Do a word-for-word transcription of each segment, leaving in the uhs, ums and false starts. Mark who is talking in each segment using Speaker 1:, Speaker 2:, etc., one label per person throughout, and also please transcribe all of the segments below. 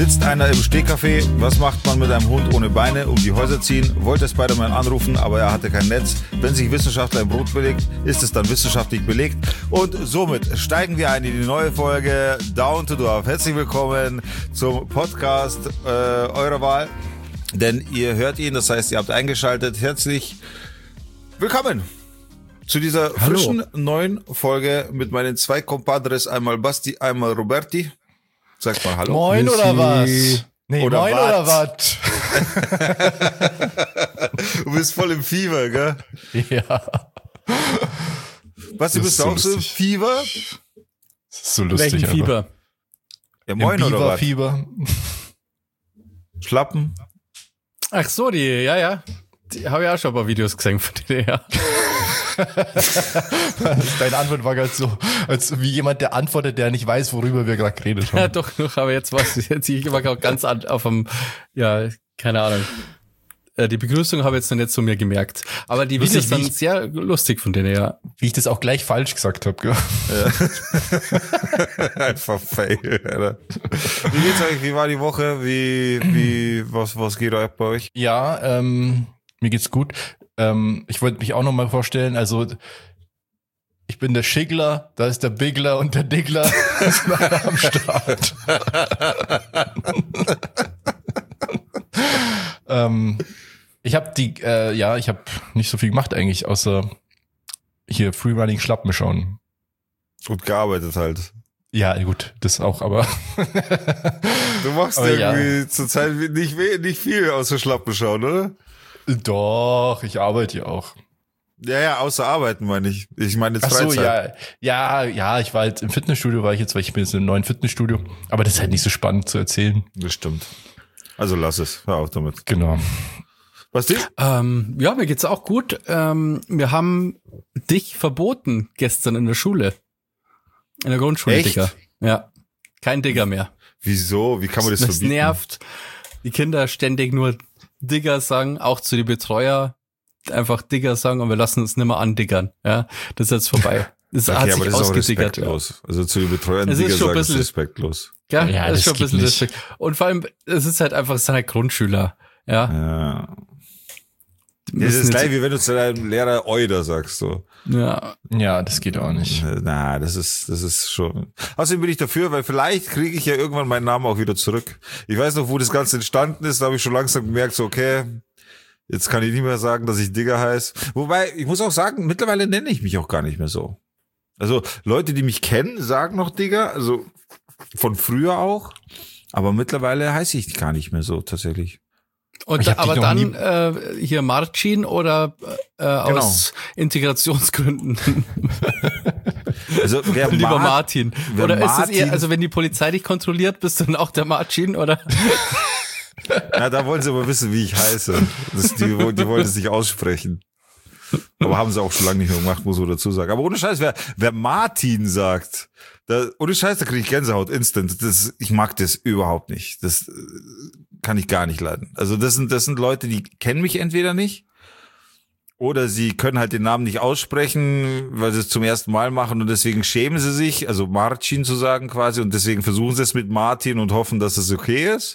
Speaker 1: Sitzt einer im Stehcafé, was macht man mit einem Hund ohne Beine, um die Häuser ziehen? Wollte Spider-Man anrufen, aber er hatte kein Netz. Wenn sich Wissenschaftler ein Brot belegt, ist es dann wissenschaftlich belegt. Und somit steigen wir ein in die neue Folge Down to Dorf. Herzlich willkommen zum Podcast äh, eurer Wahl, denn ihr hört ihn, das heißt, ihr habt eingeschaltet. Herzlich willkommen zu dieser
Speaker 2: Hallo.
Speaker 1: frischen neuen Folge mit meinen zwei Compadres, einmal Basti, einmal Roberti. Sag mal Hallo.
Speaker 2: Moin oder was? Nee,
Speaker 1: Oder
Speaker 2: moin
Speaker 1: wat?
Speaker 2: oder was?
Speaker 1: Du bist voll im Fieber, gell?
Speaker 2: Ja.
Speaker 1: Basti,
Speaker 2: Das
Speaker 1: bist
Speaker 2: ist
Speaker 1: du
Speaker 2: so
Speaker 1: auch so im
Speaker 2: lustig.
Speaker 1: Fieber?
Speaker 2: Das ist so lustig.
Speaker 3: Welchen
Speaker 2: aber.
Speaker 3: Fieber?
Speaker 1: Ja,
Speaker 2: Im
Speaker 1: moin oder was?
Speaker 2: Biberfieber.
Speaker 1: Schlappen?
Speaker 3: Ach so, die, ja, ja. Die habe ich auch schon ein paar Videos gesehen von denen, ja.
Speaker 2: Deine Antwort war gerade so, als wie jemand, der antwortet, der nicht weiß, worüber wir gerade geredet
Speaker 3: Ja,
Speaker 2: haben.
Speaker 3: doch, doch, aber jetzt was, jetzt ich war gerade ganz an, auf dem, ja, keine Ahnung. Äh, Die Begrüßung habe ich jetzt noch nicht so mir gemerkt. Aber die
Speaker 2: Lustig,
Speaker 3: Videos sind
Speaker 2: wie ich-
Speaker 3: sehr lustig von denen, ja.
Speaker 2: Wie ich das auch gleich falsch gesagt habe. Gell?
Speaker 1: Einfach fail, Alter. Wie geht's euch? Wie war die Woche? Wie, wie, was, was geht euch bei euch?
Speaker 2: Ja, ähm, mir geht's gut. Ähm, ich wollte mich auch noch mal vorstellen, also ich bin der Schiggler, da ist der Bigler und der Diggler sind alle am Start. ähm, ich habe die, äh, ja, ich habe nicht so viel gemacht eigentlich, außer hier Freerunning Schlappen schauen.
Speaker 1: Gut gearbeitet halt.
Speaker 2: Ja, gut, das auch, aber
Speaker 1: Du machst
Speaker 2: Aber
Speaker 1: irgendwie
Speaker 2: ja.
Speaker 1: zurzeit nicht, we- nicht viel außer Schlappen schauen, oder?
Speaker 2: doch, ich arbeite ja auch.
Speaker 1: Ja, ja, außer Arbeiten meine ich. Ich meine jetzt
Speaker 2: Ach so,
Speaker 1: Freizeit.
Speaker 2: ja, ja, ja, ich war halt im Fitnessstudio, war ich jetzt, weil ich bin jetzt im neuen Fitnessstudio, aber das ist halt nicht so spannend zu erzählen.
Speaker 1: Das stimmt. Also lass es. Hör auf damit.
Speaker 2: Genau.
Speaker 1: Was die?
Speaker 3: Ähm, ja, mir geht's auch gut. Ähm, wir haben dich verboten gestern in der Schule. In der Grundschule,
Speaker 1: Echt?
Speaker 3: Digga. Ja. Kein Digger mehr.
Speaker 1: Wieso? Wie kann man das,
Speaker 3: Das
Speaker 1: verbieten?
Speaker 3: nervt. Die Kinder ständig nur Digger sagen, auch zu den Betreuer einfach Digger sagen und wir lassen uns nicht mehr andiggern. Ja, das ist jetzt vorbei. Das hat
Speaker 1: Okay,
Speaker 3: sich
Speaker 1: aber das ist auch
Speaker 3: ausgediggert. Ja.
Speaker 1: respektlos. Also zu den Betreuern
Speaker 3: Es ist
Speaker 1: Digger
Speaker 3: schon ein
Speaker 1: sagen, ist
Speaker 3: bisschen-
Speaker 1: respektlos.
Speaker 3: Ja,
Speaker 2: Ja,
Speaker 3: das ist
Speaker 2: das
Speaker 3: schon ein
Speaker 2: geht
Speaker 3: bisschen
Speaker 2: nicht.
Speaker 3: Respekt. Und vor allem, es ist halt einfach, es sind halt Grundschüler. Ja.
Speaker 1: Ja.
Speaker 3: Die
Speaker 1: Das ist
Speaker 3: müssen
Speaker 1: gleich
Speaker 3: jetzt-
Speaker 1: wie wenn du zu deinem Lehrer Euder sagst, so.
Speaker 3: Ja.
Speaker 2: Ja, das geht auch nicht.
Speaker 1: Na, das ist, das ist schon. Außerdem bin ich dafür, weil vielleicht kriege ich ja irgendwann meinen Namen auch wieder zurück. Ich weiß noch, wo das Ganze entstanden ist, da habe ich schon langsam gemerkt, so, okay, jetzt kann ich nicht mehr sagen, dass ich Digger heiße. Wobei, ich muss auch sagen, mittlerweile nenne ich mich auch gar nicht mehr so. Also, Leute, die mich kennen, sagen noch Digger, also von früher auch. Aber mittlerweile heiße ich gar nicht mehr so, tatsächlich.
Speaker 3: Und
Speaker 2: Ich hab dich
Speaker 3: aber
Speaker 2: noch
Speaker 3: dann
Speaker 2: nie-
Speaker 3: äh, hier Marcin oder äh, aus Integrationsgründen
Speaker 1: Also, wer
Speaker 3: lieber
Speaker 1: Mar-
Speaker 3: Martin.
Speaker 1: wer
Speaker 3: Oder ist es
Speaker 1: Martin-
Speaker 3: eher, also wenn die Polizei dich kontrolliert, bist du dann auch der Marcin oder?
Speaker 1: Na, da wollen sie aber wissen, wie ich heiße. Das, die, die wollen es nicht aussprechen. Aber haben sie auch schon lange nicht mehr gemacht, muss man dazu sagen. Aber ohne Scheiß, wer, wer Martin sagt, da, ohne Scheiß, da kriege ich Gänsehaut instant. Das, ich mag das überhaupt nicht. Das äh, kann ich gar nicht leiden. Also das sind, das sind Leute, die kennen mich entweder nicht oder sie können halt den Namen nicht aussprechen, weil sie es zum ersten Mal machen und deswegen schämen sie sich, also Marcin zu sagen quasi, und deswegen versuchen sie es mit Martin und hoffen, dass es okay ist.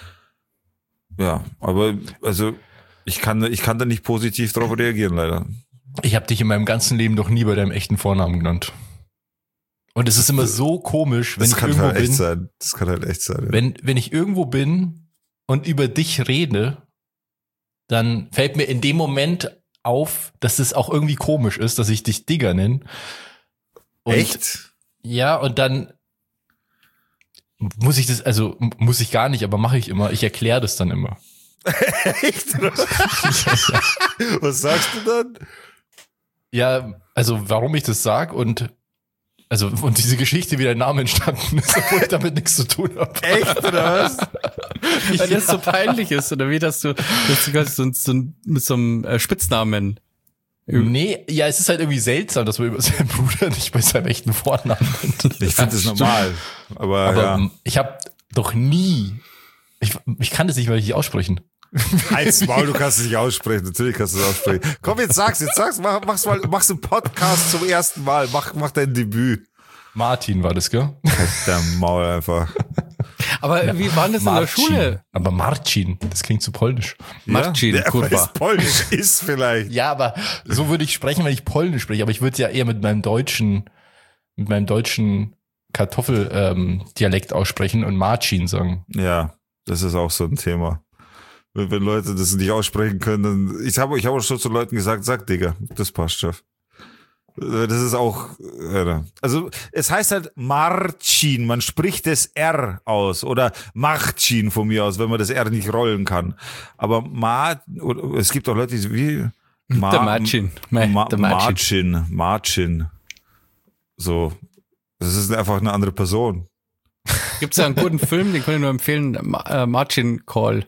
Speaker 1: Ja, aber also ich kann, ich kann da nicht positiv drauf reagieren, leider.
Speaker 2: Ich habe dich in meinem ganzen Leben noch nie bei deinem echten Vornamen genannt. Und es ist immer so komisch, wenn
Speaker 1: Das
Speaker 2: ich
Speaker 1: kann
Speaker 2: irgendwo
Speaker 1: halt echt
Speaker 2: bin,
Speaker 1: sein. Das kann halt echt sein. Ja.
Speaker 2: wenn, wenn ich irgendwo bin und über dich rede, dann fällt mir in dem Moment auf, dass es auch irgendwie komisch ist, dass ich dich Digger nenne. Und
Speaker 1: Echt?
Speaker 2: Ja, und dann muss ich das, also m- muss ich gar nicht, aber mache ich immer. Ich erkläre das dann immer.
Speaker 1: Echt? Was sagst du dann?
Speaker 2: Ja, also warum ich das sag und also und diese Geschichte, wie der Name entstanden ist, obwohl ich damit nichts zu tun habe.
Speaker 1: Echt, oder was?
Speaker 3: Weil das so peinlich ist, oder wie, dass du, dass du quasi so, so mit so einem äh, Spitznamen.
Speaker 2: Nee, ja, es ist halt irgendwie seltsam, dass man über seinen Bruder nicht bei seinem echten Vornamen nennt.
Speaker 1: Ich finde das normal. Aber,
Speaker 2: Aber
Speaker 1: ja.
Speaker 2: ähm, ich habe doch nie, ich, ich kann das nicht, weil ich nicht aussprechen.
Speaker 1: Halt's Maul, du kannst es nicht aussprechen. Natürlich kannst du es aussprechen. Komm, jetzt sag's, jetzt sag's, mach, mach's mal, mach's im Podcast zum ersten Mal. Mach, mach dein Debüt.
Speaker 2: Martin war das, gell?
Speaker 1: Halt der Maul einfach.
Speaker 3: Aber ja. Wie war das in der Schule?
Speaker 2: Aber Marcin, das klingt zu polnisch.
Speaker 3: Marcin,
Speaker 1: ja,
Speaker 3: kurwa.
Speaker 1: Ist polnisch ist vielleicht.
Speaker 2: Ja, aber so würde ich sprechen, wenn ich polnisch spreche. Aber ich würde ja eher mit meinem deutschen, mit meinem deutschen Kartoffel-Dialekt ähm, aussprechen und Marcin sagen.
Speaker 1: Ja, das ist auch so ein Thema. Wenn, wenn Leute das nicht aussprechen können, dann, ich habe ich habe auch schon zu Leuten gesagt, sag Digga, das passt, Chef. Das ist auch, also es heißt halt Marcin, man spricht das R aus oder Marcin von mir aus, wenn man das R nicht rollen kann. Aber Mar, es gibt auch Leute, die wie
Speaker 3: Mar, der Marcin,
Speaker 1: Ma, der Marcin, Marcin, so, das ist einfach eine andere Person.
Speaker 3: Gibt es ja einen guten Film, den kann ich nur empfehlen, äh, Marcin Call.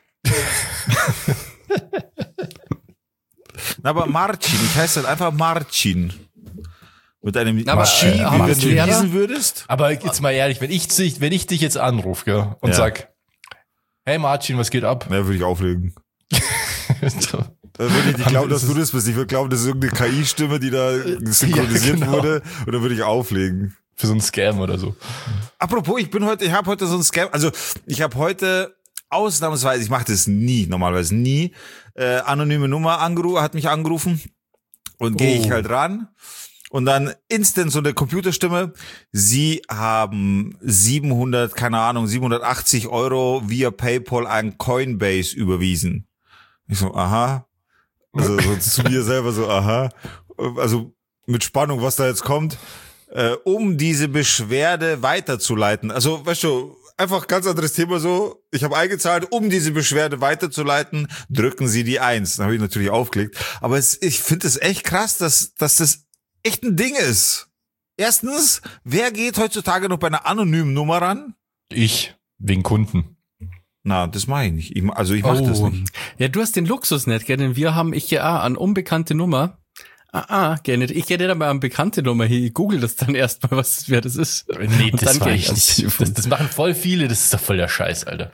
Speaker 1: Aber Marcin, ich heiße halt einfach Marcin. Mit einem
Speaker 3: aber,
Speaker 1: Marcin,
Speaker 3: äh,
Speaker 1: wie wenn du
Speaker 3: Lehrer?
Speaker 1: lesen würdest.
Speaker 2: Aber jetzt mal ehrlich, wenn ich, dich- wenn ich dich jetzt anrufe, gell, und
Speaker 1: Ja.
Speaker 2: sag, hey Marcin, was geht ab?
Speaker 1: Ja, würde ich auflegen.
Speaker 2: So.
Speaker 1: Dann würde ich nicht glauben,
Speaker 2: Das
Speaker 1: dass du
Speaker 2: ist-
Speaker 1: das bist. Ich würde glauben, das ist irgendeine K I-Stimme, die da synchronisiert
Speaker 2: Ja, genau.
Speaker 1: wurde. Und dann würde ich auflegen.
Speaker 2: Für so einen Scam oder so.
Speaker 1: Apropos, ich bin heute, ich habe heute so ein Scam, also ich habe heute ausnahmsweise, ich mache das nie, normalerweise nie, äh, anonyme Nummer angerufen, hat mich angerufen und gehe
Speaker 2: Oh.
Speaker 1: ich halt ran und dann instant so eine Computerstimme, Sie haben siebenhundert, keine Ahnung, siebenhundertachtzig Euro via PayPal an Coinbase überwiesen. Ich so, aha, also so zu mir selber so, aha, also mit Spannung, was da jetzt kommt. Äh, um diese Beschwerde weiterzuleiten. Also, weißt du, einfach ganz anderes Thema so, ich habe eingezahlt, um diese Beschwerde weiterzuleiten, drücken Sie die Eins. Dann habe ich natürlich aufgelegt. Aber es, ich finde es echt krass, dass, dass das echt ein Ding ist. Erstens, wer geht heutzutage noch bei einer anonymen Nummer ran?
Speaker 2: Ich, wegen Kunden.
Speaker 1: Na, das mache ich nicht. Ich, also ich mache das nicht.
Speaker 3: Ja, du hast den Luxus nicht, gell? Denn wir haben, ich ja, an unbekannte Nummer. Ah, ah, gerne. Ich gehe nicht einmal an bekannte Nummer hier. Ich google das dann erstmal, was, wer das ist.
Speaker 2: Nee,
Speaker 3: Und
Speaker 2: das
Speaker 3: dann
Speaker 2: war
Speaker 3: geh
Speaker 2: ich
Speaker 3: ans
Speaker 2: nicht.
Speaker 3: Telefon.
Speaker 2: Das, das machen voll viele, das ist doch voll der Scheiß, Alter.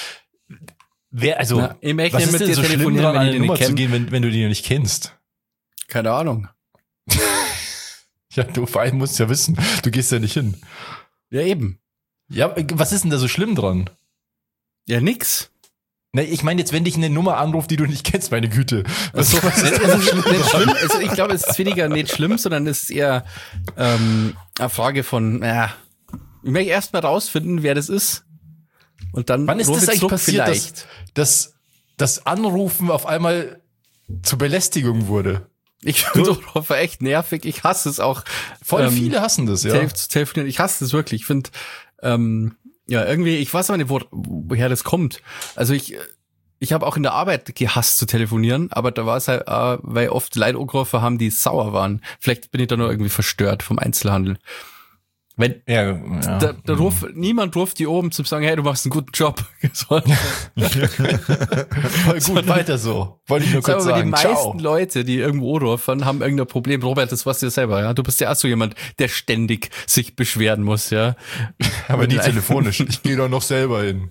Speaker 2: Wer, also,
Speaker 3: Na, ich möchte
Speaker 2: was
Speaker 3: nicht
Speaker 2: ist
Speaker 3: mit
Speaker 2: denn
Speaker 3: dir
Speaker 2: so schlimm
Speaker 3: telefonieren,
Speaker 2: dran,
Speaker 3: wenn
Speaker 2: an
Speaker 3: ich
Speaker 2: eine
Speaker 3: die nicht
Speaker 2: Nummer zu
Speaker 3: kenn?
Speaker 2: gehen, wenn, wenn du die noch nicht kennst?
Speaker 3: Keine Ahnung.
Speaker 2: Ja, du vor allem musst ja wissen, du gehst ja nicht hin.
Speaker 3: Ja, eben.
Speaker 2: Ja, was ist denn da so schlimm dran?
Speaker 3: Ja, nix.
Speaker 2: Ne, ich meine jetzt, wenn dich eine Nummer anruft, die du nicht kennst, meine Güte. Was,
Speaker 3: Also,
Speaker 2: was
Speaker 3: es
Speaker 2: ist
Speaker 3: ist
Speaker 2: denn so
Speaker 3: nicht
Speaker 2: schlimm
Speaker 3: schlimm,
Speaker 2: dran?
Speaker 3: schlimm. Also ich glaube, es ist weniger nicht schlimm, sondern es ist eher ähm, eine Frage von, ja, ich möchte erst mal rausfinden, wer das ist. Und dann
Speaker 2: Wann ist
Speaker 3: ruf
Speaker 2: das
Speaker 3: ich
Speaker 2: eigentlich
Speaker 3: zurück
Speaker 2: passiert, dass,
Speaker 3: vielleicht.
Speaker 2: dass das Anrufen auf einmal zur Belästigung wurde?
Speaker 3: Ich finde Anrufe echt nervig. Ich hasse es auch.
Speaker 2: Voll
Speaker 3: ähm,
Speaker 2: viele hassen das, ja.
Speaker 3: Telef- zu telefonieren. Ich hasse es wirklich. Ich finde, ähm, ja, irgendwie, ich weiß aber nicht, wo, woher das kommt. Also ich, ich habe auch in der Arbeit gehasst zu telefonieren, aber da war es halt, äh, weil oft Leute angerufen haben, die sauer waren. Vielleicht bin ich da nur irgendwie verstört vom Einzelhandel. Wenn
Speaker 2: Ja, ja.
Speaker 3: da, da ruf, niemand ruft die oben zum sagen, hey, du machst einen guten Job. So.
Speaker 2: Voll gut, weiter so. Wollte ich nur
Speaker 3: Sag
Speaker 2: kurz
Speaker 3: mal, die
Speaker 2: sagen.
Speaker 3: meisten
Speaker 2: Ciao.
Speaker 3: Leute, die irgendwo rufen, haben irgendein Problem. Robert, das weißt du ja selber, ja. Du bist ja auch so jemand, der ständig sich beschweren muss, ja.
Speaker 2: Aber nie
Speaker 3: Nein.
Speaker 2: telefonisch. Ich gehe doch noch selber hin.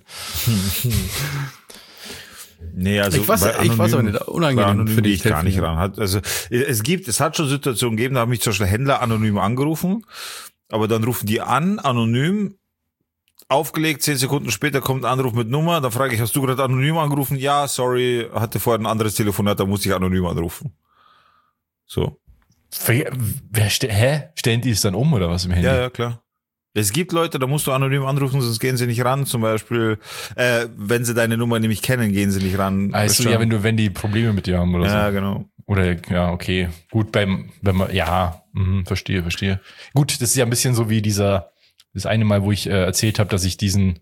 Speaker 1: Nee, also
Speaker 3: Ich weiß-
Speaker 1: bei
Speaker 3: ich weiß aber
Speaker 1: Anonym-
Speaker 3: nicht, unangenehm
Speaker 1: bei Anonym
Speaker 3: für
Speaker 1: gehe
Speaker 3: dich
Speaker 1: ich gar nicht
Speaker 3: telefonieren.
Speaker 1: ran. Hat, also es gibt, es hat schon Situationen gegeben, da haben mich zum Beispiel Händler anonym angerufen, aber dann rufen die an, anonym, aufgelegt, zehn Sekunden später kommt ein Anruf mit Nummer, dann frage ich, hast du gerade anonym angerufen? Ja, sorry, hatte vorher ein anderes Telefonat, da musste ich anonym anrufen. So.
Speaker 2: Wer, wer ste hä? Stellen die es dann um oder was im Handy?
Speaker 1: Ja, ja, klar. Es gibt Leute, da musst du anonym anrufen, sonst gehen sie nicht ran. Zum Beispiel, äh, wenn sie deine Nummer nämlich kennen, gehen sie nicht ran.
Speaker 2: Also
Speaker 1: Weißt
Speaker 2: ja,
Speaker 1: du?
Speaker 2: wenn du, wenn die Probleme mit dir haben oder
Speaker 1: Ja,
Speaker 2: so.
Speaker 1: genau.
Speaker 2: Oder ja, okay. Gut, beim, wenn man, ja, mhm, verstehe, verstehe. Gut, das ist ja ein bisschen so wie dieser, das eine Mal, wo ich äh, erzählt habe, dass ich diesen,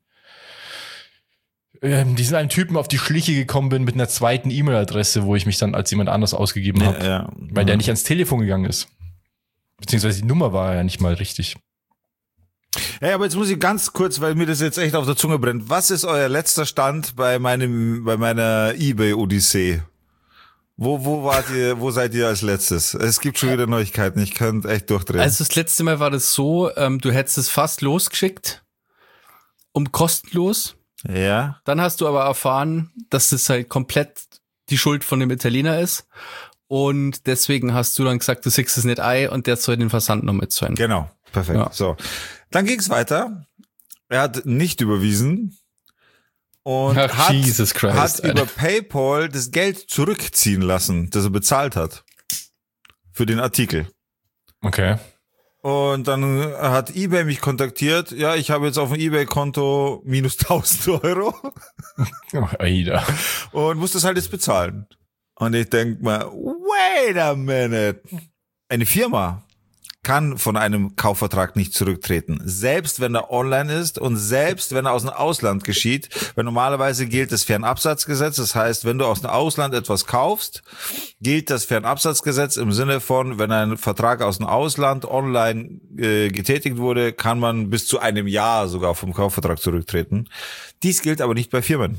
Speaker 2: ähm, diesen einen Typen auf die Schliche gekommen bin mit einer zweiten E-Mail-Adresse, wo ich mich dann als jemand anders ausgegeben
Speaker 1: Ja,
Speaker 2: habe,
Speaker 1: ja.
Speaker 2: weil der nicht ans Telefon gegangen ist. Beziehungsweise die Nummer war ja nicht mal richtig.
Speaker 1: Hey, aber jetzt muss ich ganz kurz, weil mir das jetzt echt auf der Zunge brennt. Was ist euer letzter Stand bei meinem, bei meiner eBay-Odyssee? Wo, wo wart ihr, wo seid ihr als letztes? Es gibt schon wieder Neuigkeiten. Ich könnte echt durchdrehen.
Speaker 3: Also das letzte Mal war das so, ähm, du hättest es fast losgeschickt, um kostenlos.
Speaker 1: ja.
Speaker 3: Dann hast du aber erfahren, dass das halt komplett die Schuld von dem Italiener ist. Und deswegen hast du dann gesagt, du siehst es nicht ein und der soll den Versand noch mitzahlen.
Speaker 1: Genau. Perfekt.
Speaker 3: Ja.
Speaker 1: So. Dann ging's weiter. er hat nicht überwiesen und
Speaker 3: Ach,
Speaker 1: hat,
Speaker 3: Jesus Christ,
Speaker 1: hat
Speaker 3: Alter.
Speaker 1: über PayPal das Geld zurückziehen lassen, das er bezahlt hat für den Artikel.
Speaker 2: Okay.
Speaker 1: Und dann hat eBay mich kontaktiert. Ja, ich habe jetzt auf dem eBay-Konto minus tausend Euro
Speaker 2: Oh, Aida.
Speaker 1: und muss das halt jetzt bezahlen. Und ich denk mal, wait a minute. Eine Firma kann von einem Kaufvertrag nicht zurücktreten. Selbst wenn er online ist und selbst wenn er aus dem Ausland geschieht. Weil normalerweise gilt das Fernabsatzgesetz. Das heißt, wenn du aus dem Ausland etwas kaufst, gilt das Fernabsatzgesetz im Sinne von, wenn ein Vertrag aus dem Ausland online äh, getätigt wurde, kann man bis zu einem Jahr sogar vom Kaufvertrag zurücktreten. Dies gilt aber nicht bei Firmen.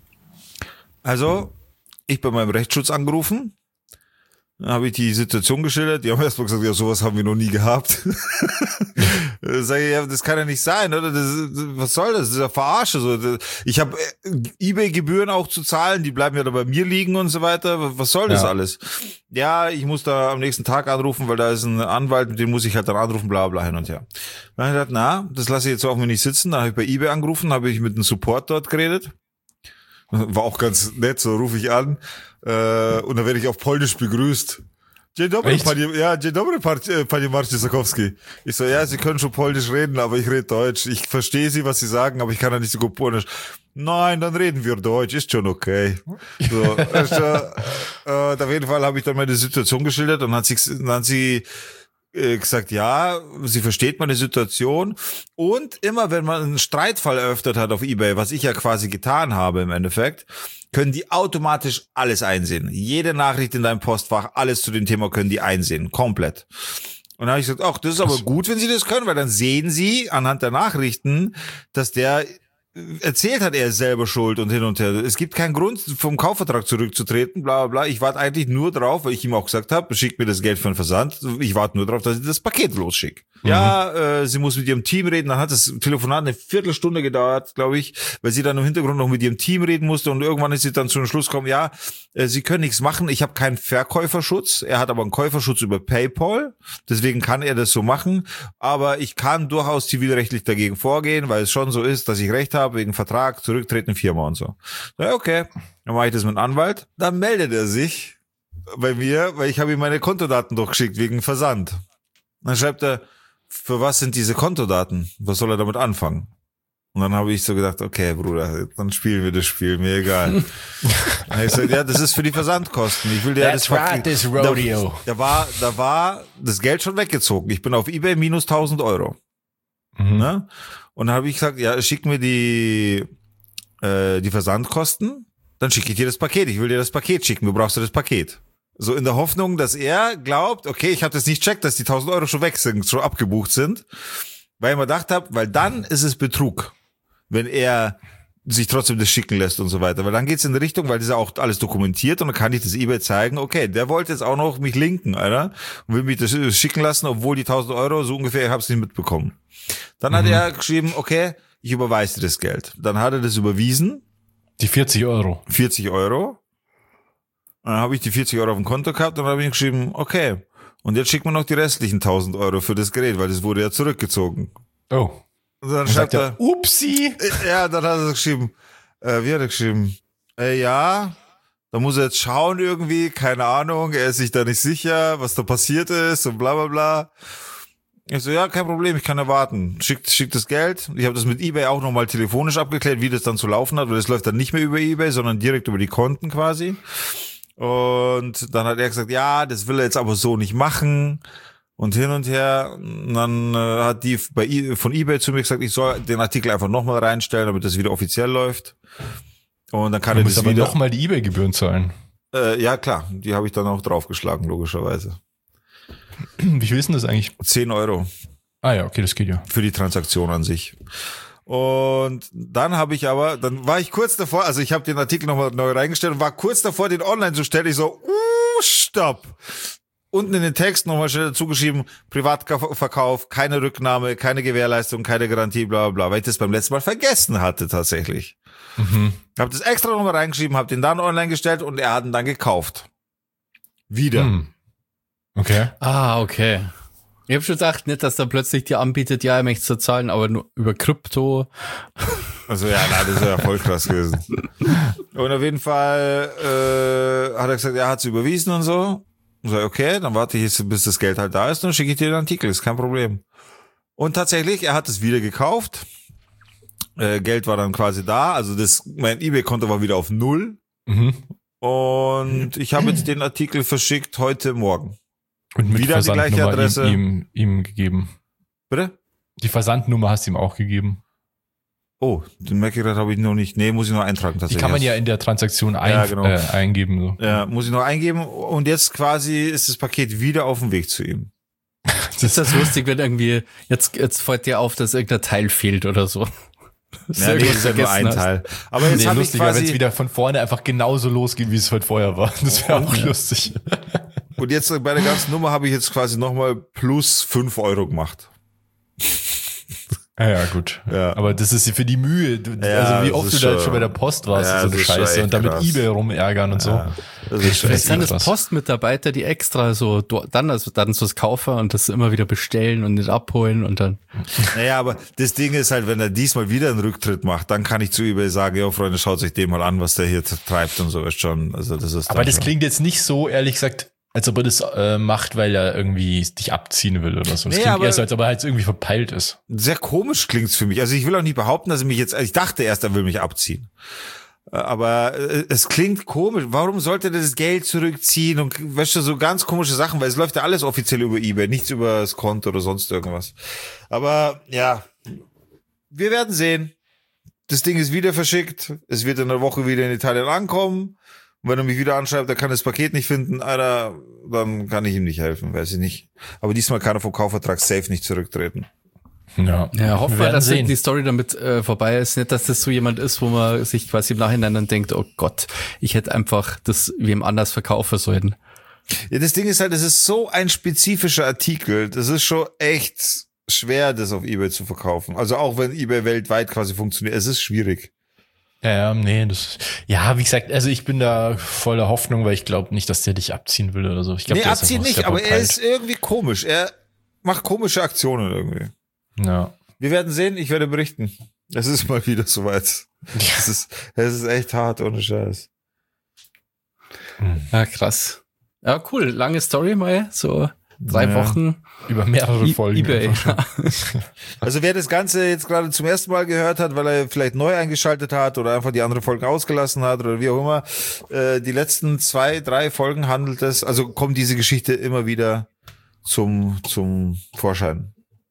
Speaker 1: Also, ich bei meinem Rechtsschutz angerufen. Dann habe ich die Situation geschildert. Die haben erstmal gesagt, ja, sowas haben wir noch nie gehabt. Sag ich, ja, das kann ja nicht sein, oder? Das, was soll das? Das ist ja Verarsche. So. Ich habe eBay-Gebühren auch zu zahlen, die bleiben ja da bei mir liegen und so weiter. Was soll das
Speaker 2: Ja.
Speaker 1: alles? Ja, ich muss da am nächsten Tag anrufen, weil da ist ein Anwalt, mit dem muss ich halt dann anrufen, bla bla hin und her. Dann habe ich gedacht, na, das lasse ich jetzt auf mir nicht sitzen. Dann habe ich bei eBay angerufen, habe ich mit dem Support dort geredet. War auch ganz nett, so rufe ich an äh, und dann werde ich auf Polnisch begrüßt. Dzień dobry,
Speaker 2: Echt?
Speaker 1: panie, ja, dzień dobry, par- panie Marcin Sakowski. Ich so, ja, Sie können schon Polnisch reden, aber ich rede Deutsch. Ich verstehe Sie, was Sie sagen, aber ich kann ja nicht so gut Polnisch. Nein, dann reden wir Deutsch, ist schon okay. So, ist, äh, äh, auf jeden Fall habe ich dann meine Situation geschildert und dann hat sie, dann hat sie äh, gesagt, ja, sie versteht meine Situation. Und immer, wenn man einen Streitfall eröffnet hat auf eBay, was ich ja quasi getan habe im Endeffekt, können die automatisch alles einsehen. Jede Nachricht in deinem Postfach, alles zu dem Thema können die einsehen, komplett. Und dann habe ich gesagt, ach, das ist aber gut, wenn sie das können, weil dann sehen sie anhand der Nachrichten, dass der erzählt hat, er ist selber schuld und hin und her. Es gibt keinen Grund, vom Kaufvertrag zurückzutreten, bla bla bla. Ich warte eigentlich nur drauf, weil ich ihm auch gesagt habe, schickt mir das Geld für den Versand. Ich warte nur drauf, dass ich das Paket losschicke. Mhm. Ja, äh, sie muss mit ihrem Team reden. Dann hat das Telefonat eine Viertelstunde gedauert, glaube ich, weil sie dann im Hintergrund noch mit ihrem Team reden musste und irgendwann ist sie dann zu einem Schluss gekommen, ja, äh, sie können nichts machen. Ich habe keinen Verkäuferschutz. Er hat aber einen Käuferschutz über PayPal. Deswegen kann er das so machen. Aber ich kann durchaus zivilrechtlich dagegen vorgehen, weil es schon so ist, dass ich Recht habe, wegen Vertrag, zurücktreten, Firma und so. Ja, okay. Dann mache ich das mit dem Anwalt. Dann meldet er sich bei mir, weil ich habe ihm meine Kontodaten durchgeschickt wegen Versand. Dann schreibt er, für was sind diese Kontodaten? Was soll er damit anfangen? Und dann habe ich so gedacht, okay, Bruder, dann spielen wir das Spiel, mir egal. Dann habe ich gesagt, ja, das ist für die Versandkosten. Ich will dir
Speaker 2: That's
Speaker 1: das
Speaker 2: right, this rodeo.
Speaker 1: Da, da war, da war das Geld schon weggezogen. Ich bin auf eBay minus tausend Euro.
Speaker 2: Mhm.
Speaker 1: Ne? Und dann habe ich gesagt, ja, schick mir die, äh, die Versandkosten, dann schicke ich dir das Paket. Ich will dir das Paket schicken, du brauchst du das Paket. So in der Hoffnung, dass er glaubt, okay, ich habe das nicht checkt, dass die tausend Euro schon weg sind, schon abgebucht sind. Weil ich mir gedacht habe, weil dann ist es Betrug, wenn er sich trotzdem das schicken lässt und so weiter. Weil dann geht's in die Richtung, weil das ist ja auch alles dokumentiert und dann kann ich das eBay zeigen, okay, der wollte jetzt auch noch mich linken, Alter, und will mich das schicken lassen, obwohl die tausend Euro so ungefähr, ich hab's nicht mitbekommen. Dann mhm. hat er geschrieben, okay, ich überweise dir das Geld. Dann hat er das überwiesen.
Speaker 2: Die vierzig Euro.
Speaker 1: vierzig Euro. Und dann habe ich die vierzig Euro auf dem Konto gehabt und dann habe ich geschrieben, okay, und jetzt schickt man noch die restlichen tausend Euro für das Gerät, weil das wurde ja zurückgezogen.
Speaker 2: Oh.
Speaker 1: Und dann schreibt er,
Speaker 2: upsi.
Speaker 1: Ja, dann hat er geschrieben, äh, wie hat er geschrieben? Äh, ja, da muss er jetzt schauen irgendwie, keine Ahnung, er ist sich da nicht sicher, was da passiert ist und bla bla bla. Ich so, ja, kein Problem, ich kann ja warten. Schickt, schickt das Geld. Ich habe das mit eBay auch nochmal telefonisch abgeklärt, wie das dann zu laufen hat, weil das läuft dann nicht mehr über eBay, sondern direkt über die Konten quasi. Und dann hat er gesagt, ja, das will er jetzt aber so nicht machen. Und hin und her, und dann äh, hat die bei I- von eBay zu mir gesagt, ich soll den Artikel einfach nochmal reinstellen, damit das wieder offiziell läuft. Und dann kann
Speaker 2: Du
Speaker 1: er
Speaker 2: musst
Speaker 1: das
Speaker 2: aber
Speaker 1: wieder.
Speaker 2: nochmal die eBay-Gebühren zahlen.
Speaker 1: Äh, ja klar, die habe ich dann auch draufgeschlagen, logischerweise.
Speaker 2: Wie viel ist denn das eigentlich?
Speaker 1: zehn Euro
Speaker 2: Ah ja, okay, das geht ja.
Speaker 1: für die Transaktion an sich. Und dann habe ich aber, dann war ich kurz davor, also ich habe den Artikel nochmal neu reingestellt und war kurz davor, den online zu stellen. Ich so, uh, stopp. Unten in den Text nochmal schnell dazu geschrieben, Privatverkauf, keine Rücknahme, keine Gewährleistung, keine Garantie, bla bla bla, weil ich das beim letzten Mal vergessen hatte tatsächlich.
Speaker 2: Mhm.
Speaker 1: Habe das extra nochmal reingeschrieben, habe den dann online gestellt und er hat ihn dann gekauft. Wieder.
Speaker 2: Hm. Okay.
Speaker 3: Ah, okay. Ich habe schon gedacht, nicht, dass da plötzlich dir anbietet, ja, er möchte es zahlen, aber nur über Krypto.
Speaker 1: Also ja, nein, das wäre ja voll krass gewesen. Und auf jeden Fall äh, hat er gesagt, er hat es überwiesen und so. Und so, okay, dann warte ich jetzt, bis das Geld halt da ist, und dann schicke ich dir den Artikel, ist kein Problem. Und tatsächlich, er hat es wieder gekauft. Äh, Geld war dann quasi da, also das, mein eBay-Konto war wieder auf null.
Speaker 2: Mhm.
Speaker 1: Und ich habe jetzt den Artikel verschickt heute Morgen.
Speaker 2: Und mit
Speaker 1: Wieder die gleiche
Speaker 2: Versandnummer
Speaker 1: Adresse.
Speaker 2: ihm, ihm, ihm gegeben.
Speaker 1: Bitte?
Speaker 2: Die Versandnummer hast du ihm auch gegeben.
Speaker 1: Oh, den Merkgerät habe ich noch nicht. Nee, muss ich noch eintragen
Speaker 2: Die
Speaker 1: tatsächlich.
Speaker 2: kann man ja in der Transaktion ein,
Speaker 1: Ja, genau.
Speaker 2: äh, eingeben. So.
Speaker 1: Ja, muss ich noch eingeben. Und jetzt quasi ist das Paket wieder auf dem Weg zu ihm.
Speaker 3: Das ist das lustig, wenn irgendwie, jetzt, jetzt fällt dir auf, dass irgendein Teil fehlt oder so. Das
Speaker 1: Ja, nee, das ist ja nur ein
Speaker 3: hast.
Speaker 1: Teil. Aber jetzt
Speaker 2: Nee,
Speaker 1: habe ich
Speaker 2: lustiger, wenn es
Speaker 1: quasi,
Speaker 2: wieder von vorne einfach genauso losgeht, wie es heute vorher war. Das wäre
Speaker 1: Oh,
Speaker 2: auch
Speaker 1: ja.
Speaker 2: lustig.
Speaker 1: und jetzt bei der ganzen Nummer habe ich jetzt quasi nochmal plus fünf Euro gemacht.
Speaker 2: Ja, ja, gut.
Speaker 1: Ja.
Speaker 2: Aber das ist für die Mühe. Du,
Speaker 1: Ja,
Speaker 2: also wie
Speaker 1: das
Speaker 2: oft
Speaker 1: ist
Speaker 2: du da
Speaker 1: schon-
Speaker 2: schon bei der Post warst,
Speaker 1: Ja,
Speaker 2: so
Speaker 1: das
Speaker 2: eine
Speaker 1: ist schon
Speaker 2: Scheiße.
Speaker 1: echt
Speaker 2: Und dann mit
Speaker 1: krass.
Speaker 2: eBay rumärgern und so.
Speaker 1: Ja, das ist schon
Speaker 3: Vielleicht
Speaker 1: echt
Speaker 3: sind es
Speaker 2: krass.
Speaker 3: Postmitarbeiter, die extra so do- dann also dann so das kaufen und das immer wieder bestellen und nicht abholen und dann.
Speaker 1: Naja, aber das Ding ist halt, wenn er diesmal wieder einen Rücktritt macht, dann kann ich zu eBay sagen, ja Freunde, schaut euch den mal an, was der hier treibt und so, ist schon, also das ist
Speaker 2: Aber
Speaker 1: dann
Speaker 2: das
Speaker 1: schon.
Speaker 2: klingt jetzt nicht so, ehrlich gesagt, als ob er das äh, macht, weil er irgendwie dich abziehen will oder so. Das
Speaker 1: Nee,
Speaker 2: klingt
Speaker 1: aber-
Speaker 2: eher so, als ob er halt irgendwie verpeilt ist.
Speaker 1: Sehr komisch klingt's für mich. Also ich will auch nicht behaupten, dass er mich jetzt, ich dachte erst, er will mich abziehen. Aber äh, es klingt komisch. Warum sollte er das Geld zurückziehen und weißt du, so ganz komische Sachen, weil es läuft ja alles offiziell über eBay, nichts über das Konto oder sonst irgendwas. Aber ja, wir werden sehen. Das Ding ist wieder verschickt. Es wird in einer Woche wieder in Italien ankommen. Und wenn er mich wieder anschreibt, er kann das Paket nicht finden, Alter, dann kann ich ihm nicht helfen, weiß ich nicht. Aber diesmal kann er vom Kaufvertrag safe nicht zurücktreten.
Speaker 2: Ja,
Speaker 3: Ja, hoffen
Speaker 2: wir
Speaker 3: wir,
Speaker 2: werden
Speaker 3: dass
Speaker 2: sehen.
Speaker 3: die Story damit äh, vorbei ist. Nicht, dass das so jemand ist, wo man sich quasi im Nachhinein dann denkt, oh Gott, ich hätte einfach das wem anders verkaufen sollen.
Speaker 1: Ja, das Ding ist halt, es ist so ein spezifischer Artikel, das ist schon echt schwer, das auf eBay zu verkaufen. Also auch wenn eBay weltweit quasi funktioniert, es ist schwierig.
Speaker 2: Ja, ja, nee, das, ja, wie gesagt, also ich bin da voller Hoffnung, weil ich glaube nicht, dass der dich abziehen will oder so. Ich glaub,
Speaker 1: Nee,
Speaker 2: der ist
Speaker 1: abziehen
Speaker 2: einfach
Speaker 1: nicht,
Speaker 2: sehr
Speaker 1: aber er
Speaker 2: verpeilt.
Speaker 1: ist irgendwie komisch. Er macht komische Aktionen irgendwie.
Speaker 2: Ja.
Speaker 1: Wir werden sehen, ich werde berichten. Es ist mal wieder soweit. Es ist, es ist echt hart, ohne Scheiß.
Speaker 3: Ja, krass. Ja, cool. Lange Story mal, so drei
Speaker 1: Ja.
Speaker 3: Wochen.
Speaker 2: Über mehrere
Speaker 3: I-
Speaker 2: Folgen.
Speaker 3: eBay.
Speaker 2: einfach schon.
Speaker 1: Also wer das Ganze jetzt gerade zum ersten Mal gehört hat, weil er vielleicht neu eingeschaltet hat oder einfach die andere Folgen ausgelassen hat oder wie auch immer, äh, die letzten zwei, drei Folgen handelt es, also kommt diese Geschichte immer wieder zum, zum Vorschein.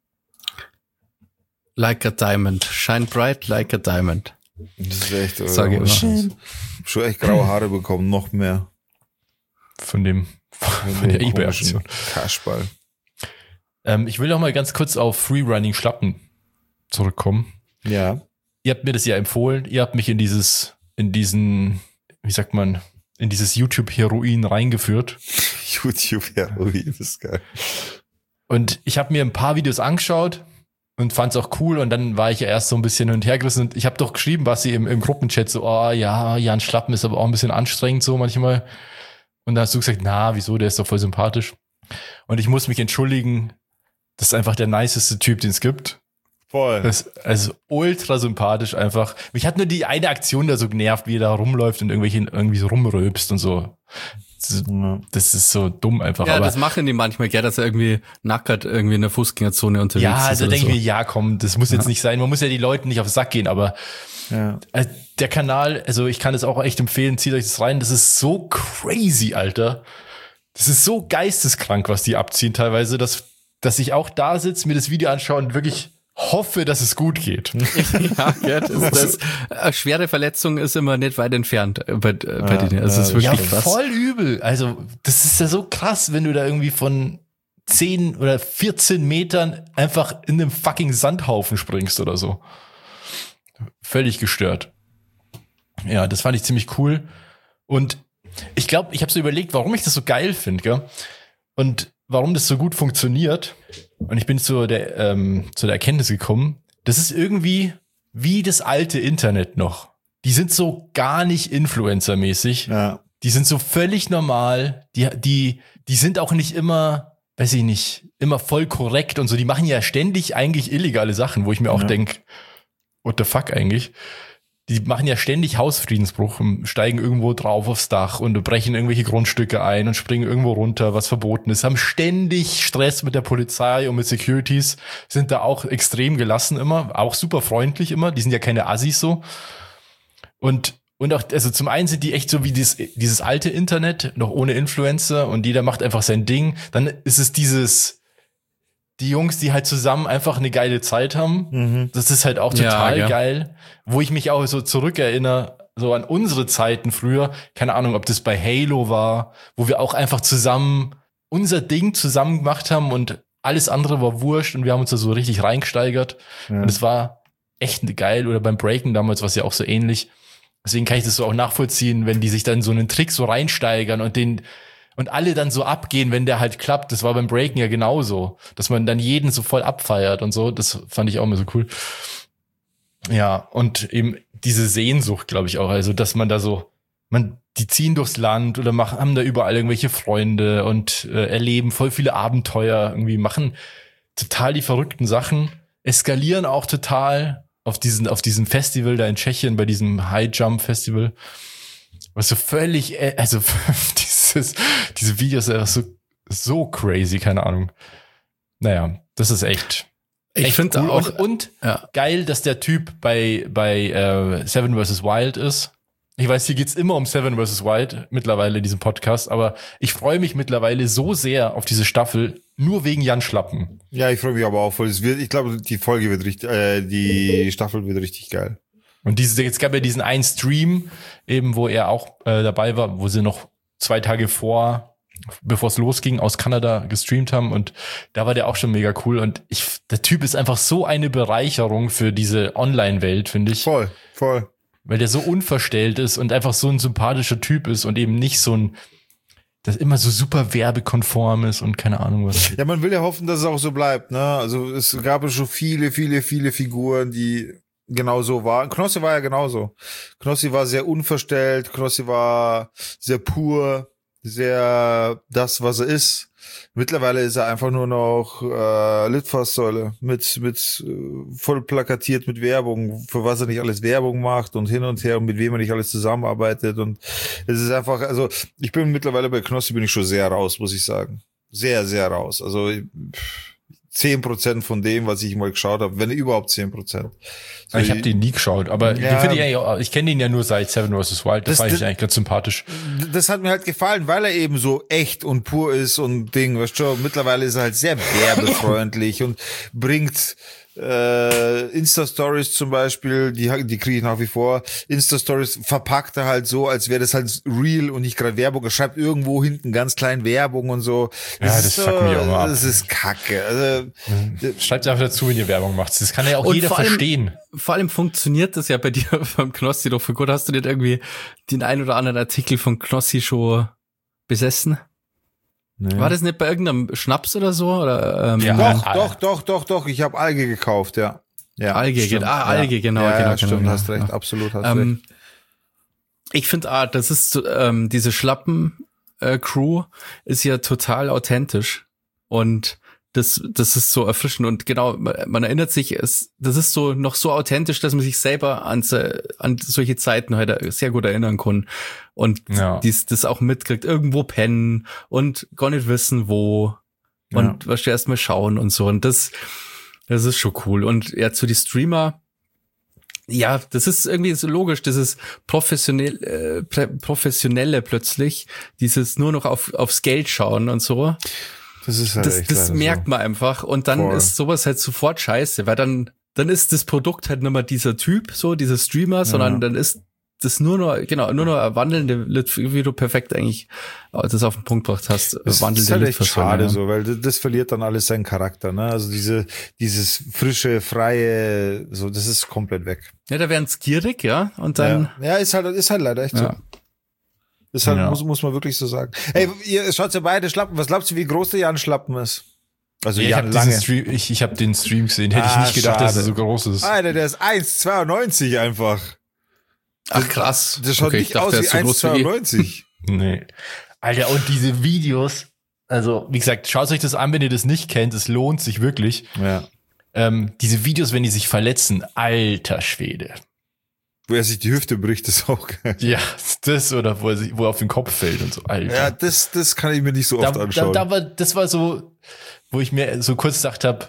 Speaker 3: Like a diamond. Shine bright like a diamond.
Speaker 1: Das ist echt, äh,
Speaker 3: Sag ich immer.
Speaker 1: Scheiß. Schon echt graue Haare bekommen, noch mehr.
Speaker 2: Von dem, von der eBay-Aktion.
Speaker 1: Cashball.
Speaker 2: Ähm, ich will noch mal ganz kurz auf Freerunning Schlappen zurückkommen.
Speaker 1: Ja.
Speaker 2: Ihr habt mir das ja empfohlen. Ihr habt mich in dieses, in diesen, wie sagt man, in dieses YouTube-Heroin reingeführt.
Speaker 1: YouTube-Heroin, das ist geil.
Speaker 2: Und ich habe mir ein paar Videos angeschaut und fand es auch cool. Und dann war ich ja erst so ein bisschen hin und her gerissen. Und ich habe doch geschrieben, was sie im, im Gruppenchat so, oh ja, Jan Schlappen ist aber auch ein bisschen anstrengend so manchmal. Und da hast du gesagt, na, wieso, der ist doch voll sympathisch. Und ich muss mich entschuldigen, das ist einfach der niceste Typ, den es gibt.
Speaker 1: Voll.
Speaker 2: Das ist also ultra sympathisch einfach. Mich hat nur die eine Aktion da so genervt, wie er da rumläuft und irgendwelche irgendwie so rumröpst und so. Das ist, das ist so dumm einfach.
Speaker 3: Ja,
Speaker 2: aber
Speaker 3: das machen die manchmal, gell, dass er irgendwie nackert irgendwie in der Fußgängerzone unterwegs
Speaker 2: ja,
Speaker 3: ist.
Speaker 2: da
Speaker 3: oder
Speaker 2: denke
Speaker 3: so.
Speaker 2: ich mir, ja, komm, das muss jetzt nicht sein. Man muss ja die Leuten nicht auf den Sack gehen, aber
Speaker 1: Ja.
Speaker 2: äh, der Kanal, also ich kann es auch echt empfehlen, zieht euch das rein. Das ist so crazy, Alter. Das ist so geisteskrank, was die abziehen teilweise, dass, dass ich auch da sitze, mir das Video anschaue und wirklich hoffe, dass es gut geht.
Speaker 3: Ja, gell, das, das, eine schwere Verletzung ist immer nicht weit entfernt äh, bei, äh, bei
Speaker 1: Ja,
Speaker 3: denen. Also es ist
Speaker 1: ja,
Speaker 3: wirklich
Speaker 2: Ja,
Speaker 3: krass.
Speaker 2: voll übel. Also, das ist ja so krass, wenn du da irgendwie von zehn oder vierzehn Metern einfach in einem fucking Sandhaufen springst oder so. Völlig gestört. Ja, das fand ich ziemlich cool. Und ich glaube, ich habe so überlegt, warum ich das so geil finde, gell? Und warum das so gut funktioniert. Und ich bin zu der, ähm, zu der Erkenntnis gekommen, das ist irgendwie wie das alte Internet noch. Die sind so gar nicht influencermäßig.
Speaker 1: Ja.
Speaker 2: Die sind so völlig normal. Die, die, die sind auch nicht immer weiß ich nicht, immer voll korrekt und so. Die machen ja ständig eigentlich illegale Sachen, wo ich mir auch
Speaker 1: Ja.
Speaker 2: denk, what the fuck eigentlich? Die machen ja ständig Hausfriedensbruch, steigen irgendwo drauf aufs Dach und brechen irgendwelche Grundstücke ein und springen irgendwo runter, was verboten ist, haben ständig Stress mit der Polizei und mit Securities, sind da auch extrem gelassen immer, auch super freundlich immer, die sind ja keine Assis so. Und und auch, also zum einen sind die echt so wie dieses, dieses alte Internet, noch ohne Influencer und jeder macht einfach sein Ding. Dann ist es dieses, die Jungs, die halt zusammen einfach eine geile Zeit haben.
Speaker 1: Mhm.
Speaker 2: Das ist halt auch
Speaker 3: Ja,
Speaker 2: total
Speaker 3: ja.
Speaker 2: geil. Wo ich mich auch so zurückerinnere, so an unsere Zeiten früher. Keine Ahnung, ob das bei Halo war, wo wir auch einfach zusammen unser Ding zusammen gemacht haben und alles andere war wurscht und wir haben uns da so richtig reingesteigert.
Speaker 1: Ja.
Speaker 2: Und es war echt geil. Oder beim Breaken damals war es ja auch so ähnlich. Deswegen kann ich das so auch nachvollziehen, wenn die sich dann so einen Trick so reinsteigern und den und alle dann so abgehen, wenn der halt klappt. Das war beim Breaken ja genauso, dass man dann jeden so voll abfeiert und so. Das fand ich auch immer so cool. Ja, und eben diese Sehnsucht, glaube ich auch. Also, dass man da so, man, die ziehen durchs Land oder machen, haben da überall irgendwelche Freunde und äh, erleben voll viele Abenteuer, irgendwie machen total die verrückten Sachen, eskalieren auch total auf diesen, auf diesem Festival da in Tschechien, bei diesem High Jump Festival. Was so völlig, äh, also dieses, diese Videos sind so, so crazy, keine Ahnung. Naja, das ist echt.
Speaker 3: Ich
Speaker 2: echt
Speaker 3: finde
Speaker 2: cool.
Speaker 3: auch,
Speaker 2: und, und
Speaker 3: ja.
Speaker 2: geil, dass der Typ bei, bei äh, Seven versus. Wild ist. Ich weiß, hier geht's immer um Seven versus. Wild mittlerweile in diesem Podcast, aber ich freue mich mittlerweile so sehr auf diese Staffel, nur wegen Jan Schlappen.
Speaker 1: Ja, ich freue mich aber auch voll. Es wird, ich glaube, die Folge wird richtig, äh, die Staffel wird richtig geil.
Speaker 2: Und diese, jetzt gab ja diesen einen Stream, eben, wo er auch äh, dabei war, wo sie noch zwei Tage vor, bevor es losging, aus Kanada gestreamt haben. Und da war der auch schon mega cool. Und ich, der Typ ist einfach so eine Bereicherung für diese Online-Welt, finde ich.
Speaker 1: Voll, voll.
Speaker 2: Weil der so unverstellt ist und einfach so ein sympathischer Typ ist und eben nicht so ein, das immer so super werbekonform ist und keine Ahnung was.
Speaker 1: Ja, man will ja hoffen, dass es auch so bleibt, ne? Also es gab ja schon viele, viele, viele Figuren, die genau so waren. Knossi war ja genauso. Knossi war sehr unverstellt, Knossi war sehr pur, sehr das, was er ist. Mittlerweile ist er einfach nur noch äh, Litfaßsäule mit mit äh, voll plakatiert mit Werbung, für was er nicht alles Werbung macht und hin und her und mit wem er nicht alles zusammenarbeitet. Und es ist einfach, also ich bin mittlerweile bei Knossi bin ich schon sehr raus, muss ich sagen. Sehr, sehr raus. Also zehn Prozent von dem, was ich mal geschaut habe, wenn überhaupt zehn Prozent. So,
Speaker 2: ich habe den nie geschaut, aber
Speaker 1: Ja.
Speaker 2: den finde ich eigentlich auch, ich kenne ihn ja nur seit Seven versus. Wild, das,
Speaker 1: Das-
Speaker 2: fand ich
Speaker 1: das-
Speaker 2: eigentlich ganz sympathisch.
Speaker 1: Das hat mir halt gefallen, weil er eben so echt und pur ist und Ding, weißt du, mittlerweile ist er halt sehr werbefreundlich und bringt äh, Insta-Stories zum Beispiel, die, die kriege ich nach wie vor, Insta-Stories verpackt er halt so, als wäre das halt real und nicht gerade Werbung, er schreibt irgendwo hinten ganz klein Werbung und so.
Speaker 2: Ja, das
Speaker 1: ist
Speaker 2: fuckt mich auch mal ab.
Speaker 1: Das ist kacke. Also,
Speaker 2: Schreibt einfach dazu, wenn ihr Werbung macht. Das kann ja auch
Speaker 3: Und
Speaker 2: jeder
Speaker 3: vor allem-
Speaker 2: verstehen.
Speaker 3: Vor allem funktioniert das ja bei dir beim Knossi doch für gut. Hast du nicht irgendwie den ein oder anderen Artikel von Knossi schon besessen?
Speaker 1: nee.
Speaker 3: War das nicht bei irgendeinem Schnaps oder so? Oder, ähm,
Speaker 2: Ja.
Speaker 1: Doch,
Speaker 2: Ah,
Speaker 1: doch, doch, doch, doch, ich habe Alge gekauft, ja. Ja,
Speaker 3: Alge,
Speaker 1: stimmt.
Speaker 3: ah, Alge,
Speaker 1: ja.
Speaker 3: genau,
Speaker 1: ja,
Speaker 3: genau,
Speaker 1: ja, stimmt,
Speaker 3: genau,
Speaker 1: hast
Speaker 3: ja.
Speaker 1: recht, absolut hast recht.
Speaker 3: Ähm, ich finde, ah, das ist so, ähm, diese Schlappen-Crew ist ja total authentisch und das, das ist so erfrischend und genau, man, man erinnert sich, es, das ist so noch so authentisch, dass man sich selber an, se- an solche Zeiten heute sehr gut erinnern kann und
Speaker 2: Ja.
Speaker 3: dies, das auch mitkriegt, irgendwo pennen und gar nicht wissen, wo und was du erst mal schauen und so und das, das ist schon cool und ja, zu die Streamer, ja, das ist irgendwie so logisch, das ist professionell, äh, prä- professionelle plötzlich, dieses nur noch auf, aufs Geld schauen und so.
Speaker 1: Das ist halt
Speaker 3: Das,
Speaker 1: echt
Speaker 3: das
Speaker 1: leider
Speaker 3: merkt
Speaker 1: so.
Speaker 3: man einfach und dann
Speaker 1: Voll.
Speaker 3: ist sowas halt sofort scheiße, weil dann, dann ist das Produkt halt nicht mehr dieser Typ, so, dieser Streamer, sondern dann ist das nur noch, genau, nur noch eine wandelnde Lit, wie du perfekt eigentlich das auf den Punkt gebracht hast,
Speaker 1: Das
Speaker 3: wandelnde
Speaker 1: ist halt echt
Speaker 3: Litfaßsäule,
Speaker 1: schade
Speaker 3: ja.
Speaker 1: so, weil das, das verliert dann alles seinen Charakter, ne? Also diese, dieses frische, freie, so, das ist komplett weg.
Speaker 3: Ja, da wären's gierig, ja, und dann,
Speaker 1: ja. ja, ist halt, ist halt leider echt
Speaker 3: ja.
Speaker 1: so. Ist halt,
Speaker 2: Ja.
Speaker 1: muss, muss man wirklich so sagen. Hey, ihr schaut ja beide Schlappen. Was glaubst du, wie groß der Jan Schlappen ist? Also
Speaker 2: Ja, ich
Speaker 1: Jan
Speaker 2: habe
Speaker 1: Lange.
Speaker 2: Stream, ich, ich hab den Stream gesehen. Hätte
Speaker 1: Ah,
Speaker 2: ich nicht gedacht, dass er
Speaker 1: schade.
Speaker 2: so groß ist.
Speaker 1: Alter, der ist eins Komma zweiundneunzig einfach.
Speaker 3: Ach krass.
Speaker 1: Der schaut
Speaker 3: Okay, ich
Speaker 1: nicht
Speaker 3: dachte,
Speaker 1: aus
Speaker 3: der
Speaker 1: wie
Speaker 3: ist so
Speaker 1: eins
Speaker 3: groß
Speaker 1: Komma
Speaker 3: wie ich.
Speaker 1: zweiundneunzig.
Speaker 2: Nee. Alter, und diese Videos, Also, wie gesagt, schaut euch das an, wenn ihr das nicht kennt. Es lohnt sich wirklich.
Speaker 1: Ja.
Speaker 2: Ähm, diese Videos, wenn die sich verletzen, alter Schwede.
Speaker 1: Wo er sich die Hüfte bricht, ist auch geil.
Speaker 2: Ja, das oder wo er, sich, wo er auf den Kopf fällt und so, alter.
Speaker 1: Ja, das, das kann ich mir nicht so oft
Speaker 2: da,
Speaker 1: anschauen.
Speaker 2: Da, da war, das war so, wo ich mir so kurz gedacht habe,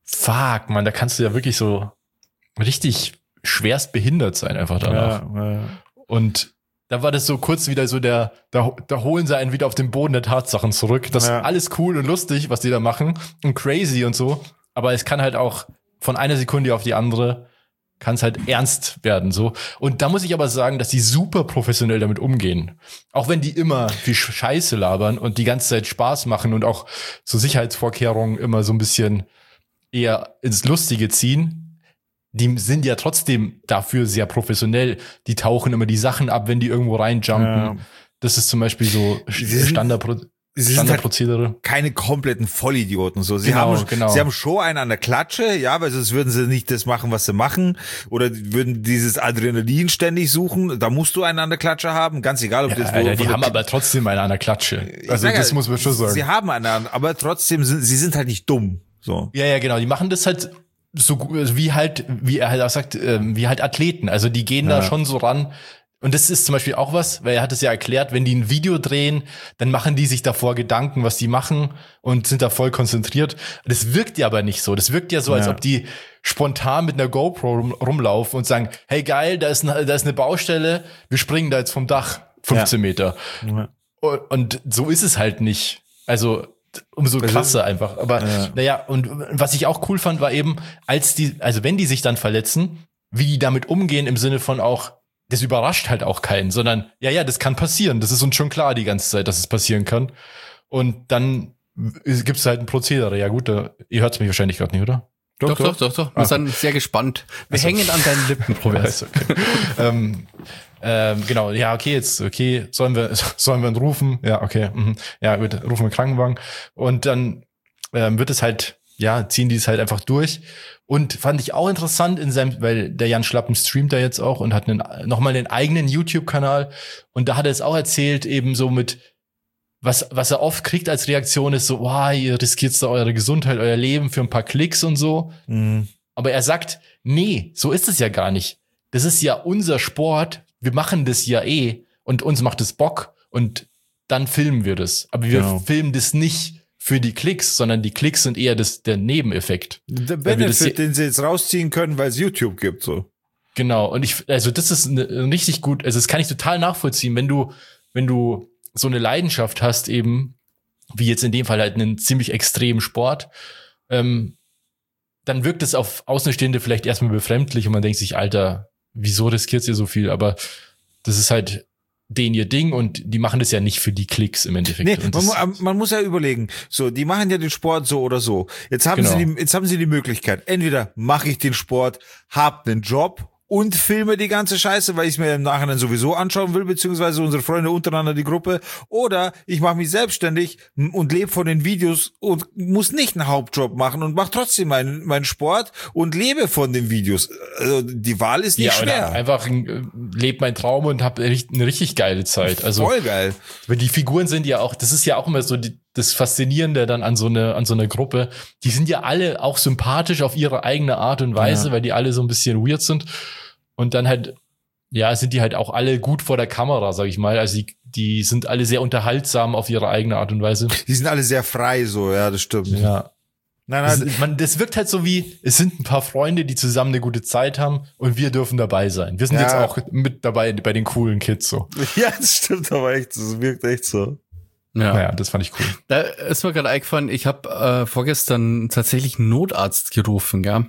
Speaker 2: fuck, man, da kannst du ja wirklich so richtig schwerst behindert sein einfach danach.
Speaker 1: Ja, ja.
Speaker 2: Und da war das so kurz wieder so der, da, da holen sie einen wieder auf den Boden der Tatsachen zurück. Das
Speaker 1: Ja.
Speaker 2: ist alles cool und lustig, was die da machen und crazy und so. Aber es kann halt auch von einer Sekunde auf die andere kann es halt ernst werden, so. Und da muss ich aber sagen, dass die super professionell damit umgehen. Auch wenn die immer viel Scheiße labern und die ganze Zeit Spaß machen und auch so Sicherheitsvorkehrungen immer so ein bisschen eher ins Lustige ziehen. Die sind ja trotzdem dafür sehr professionell. Die tauchen immer die Sachen ab, wenn die irgendwo reinjumpen.
Speaker 1: Ja.
Speaker 2: Das ist zum Beispiel so
Speaker 1: sind-
Speaker 2: Standardpro
Speaker 1: Sie sind halt
Speaker 2: Standardprozedere.
Speaker 1: keine kompletten Vollidioten. So, sie
Speaker 2: Genau,
Speaker 1: haben,
Speaker 2: genau.
Speaker 1: sie haben schon einen an der Klatsche, ja, weil sonst würden sie nicht das machen, was sie machen, oder würden dieses Adrenalin ständig suchen. Da musst du einen an der Klatsche haben, ganz egal, ob
Speaker 2: Ja,
Speaker 1: das
Speaker 2: Alter, die
Speaker 1: von
Speaker 2: haben
Speaker 1: der-
Speaker 2: aber trotzdem eine an der Klatsche. Also
Speaker 1: sag ja,
Speaker 2: das muss man schon sagen.
Speaker 1: Sie haben einen, an, aber trotzdem sind sie sind halt nicht dumm. So.
Speaker 2: Ja, ja, genau. Die machen das halt so gu- also wie halt, wie er halt auch sagt, ähm, wie halt Athleten. Also die gehen
Speaker 1: Ja.
Speaker 2: da schon so ran. Und das ist zum Beispiel auch was, weil er hat es ja erklärt, wenn die ein Video drehen, dann machen die sich davor Gedanken, was die machen und sind da voll konzentriert. Das wirkt ja aber nicht so. Das wirkt ja so, als
Speaker 1: Ja.
Speaker 2: ob die spontan mit einer GoPro rum, rumlaufen und sagen, hey geil, da ist, eine, da ist eine Baustelle, wir springen da jetzt vom Dach fünfzehn Meter.
Speaker 1: Ja.
Speaker 2: Und, und so ist es halt nicht. Also umso
Speaker 1: Also-
Speaker 2: krasser einfach. Aber
Speaker 1: Ja.
Speaker 2: naja, und was ich auch cool fand, war eben, als die, also wenn die sich dann verletzen, wie die damit umgehen im Sinne von auch, das überrascht halt auch keinen, sondern ja, ja, das kann passieren. Das ist uns schon klar die ganze Zeit, dass es passieren kann. Und dann gibt es halt ein Prozedere. Ja gut, da, ihr hört mich wahrscheinlich gerade nicht, oder?
Speaker 3: Doch, doch, doch, doch. Wir
Speaker 2: Ah.
Speaker 3: sind sehr gespannt. Wir
Speaker 2: Also-
Speaker 3: hängen an deinen Lippen, Provers.
Speaker 2: Okay. ähm, ähm, genau, ja, okay, jetzt, okay, sollen wir, sollen wir ihn rufen? Ja, okay, mhm. Ja, gut, rufen wir einen Krankenwagen. Und dann ähm, wird es halt, ja, ziehen die es halt einfach durch. Und fand ich auch interessant in seinem, weil der Jan Schlappen streamt da jetzt auch und hat einen, nochmal einen eigenen YouTube-Kanal. Und da hat er es auch erzählt, eben so mit, was, was er oft kriegt als Reaktion ist so, wow, ihr riskiert da eure Gesundheit, euer Leben für ein paar Klicks und so.
Speaker 1: Mhm.
Speaker 2: Aber er sagt, nee, so ist es ja gar nicht. Das ist ja unser Sport. Wir machen das ja eh. Und uns macht es Bock. Und dann filmen wir das. Aber wir
Speaker 1: Genau.
Speaker 2: filmen das nicht für die Klicks, sondern die Klicks sind eher das, der Nebeneffekt.
Speaker 1: Der
Speaker 2: Weil wir das
Speaker 1: Benefit,
Speaker 2: hier-
Speaker 1: den sie jetzt rausziehen können, weil es YouTube gibt, so.
Speaker 2: Genau. Und ich, also das ist eine, ein richtig gut, also das kann ich total nachvollziehen, wenn du, wenn du so eine Leidenschaft hast, eben, wie jetzt in dem Fall halt einen ziemlich extremen Sport, ähm, dann wirkt es auf Außenstehende vielleicht erstmal befremdlich und man denkt sich, Alter, wieso riskiert ihr so viel? Aber das ist halt denen ihr Ding und die machen das ja nicht für die Klicks im Endeffekt.
Speaker 1: Nee,
Speaker 2: Und
Speaker 1: man,
Speaker 2: das,
Speaker 1: mu- man muss ja überlegen, so, die machen ja den Sport so oder so. Jetzt haben
Speaker 2: Genau.
Speaker 1: sie die, jetzt haben sie die Möglichkeit. Entweder mache ich den Sport, hab einen Job und filme die ganze Scheiße, weil ich es mir im Nachhinein sowieso anschauen will, beziehungsweise unsere Freunde untereinander, die Gruppe. Oder ich mache mich selbstständig m- und lebe von den Videos und muss nicht einen Hauptjob machen und mache trotzdem meinen meinen Sport und lebe von den Videos. Also die Wahl ist nicht
Speaker 2: ja, oder
Speaker 1: schwer.
Speaker 2: einfach äh, lebt mein Traum und hab eine richtig geile Zeit. Also
Speaker 1: Voll geil.
Speaker 2: weil die Figuren sind ja auch, das ist ja auch immer so die, das Faszinierende dann an so eine an so einer Gruppe. Die sind ja alle auch sympathisch auf ihre eigene Art und Weise,
Speaker 1: Ja.
Speaker 2: weil die alle so ein bisschen weird sind. Und dann halt, ja, sind die halt auch alle gut vor der Kamera, sag ich mal. Also die, die sind alle sehr unterhaltsam auf ihre eigene Art und Weise.
Speaker 1: Die sind alle sehr frei, so, ja, das stimmt.
Speaker 2: Ja.
Speaker 1: Nein,
Speaker 2: Das,
Speaker 1: nein,
Speaker 2: man, das wirkt halt so wie, es sind ein paar Freunde, die zusammen eine gute Zeit haben und wir dürfen dabei sein. Wir sind
Speaker 1: Ja.
Speaker 2: jetzt auch mit dabei bei den coolen Kids so.
Speaker 1: ja, das stimmt aber echt, das wirkt echt so.
Speaker 3: Ja.
Speaker 2: Naja, das fand ich cool.
Speaker 3: Da ist mir gerade eingefallen, ich habe äh, vorgestern tatsächlich einen Notarzt gerufen, gell?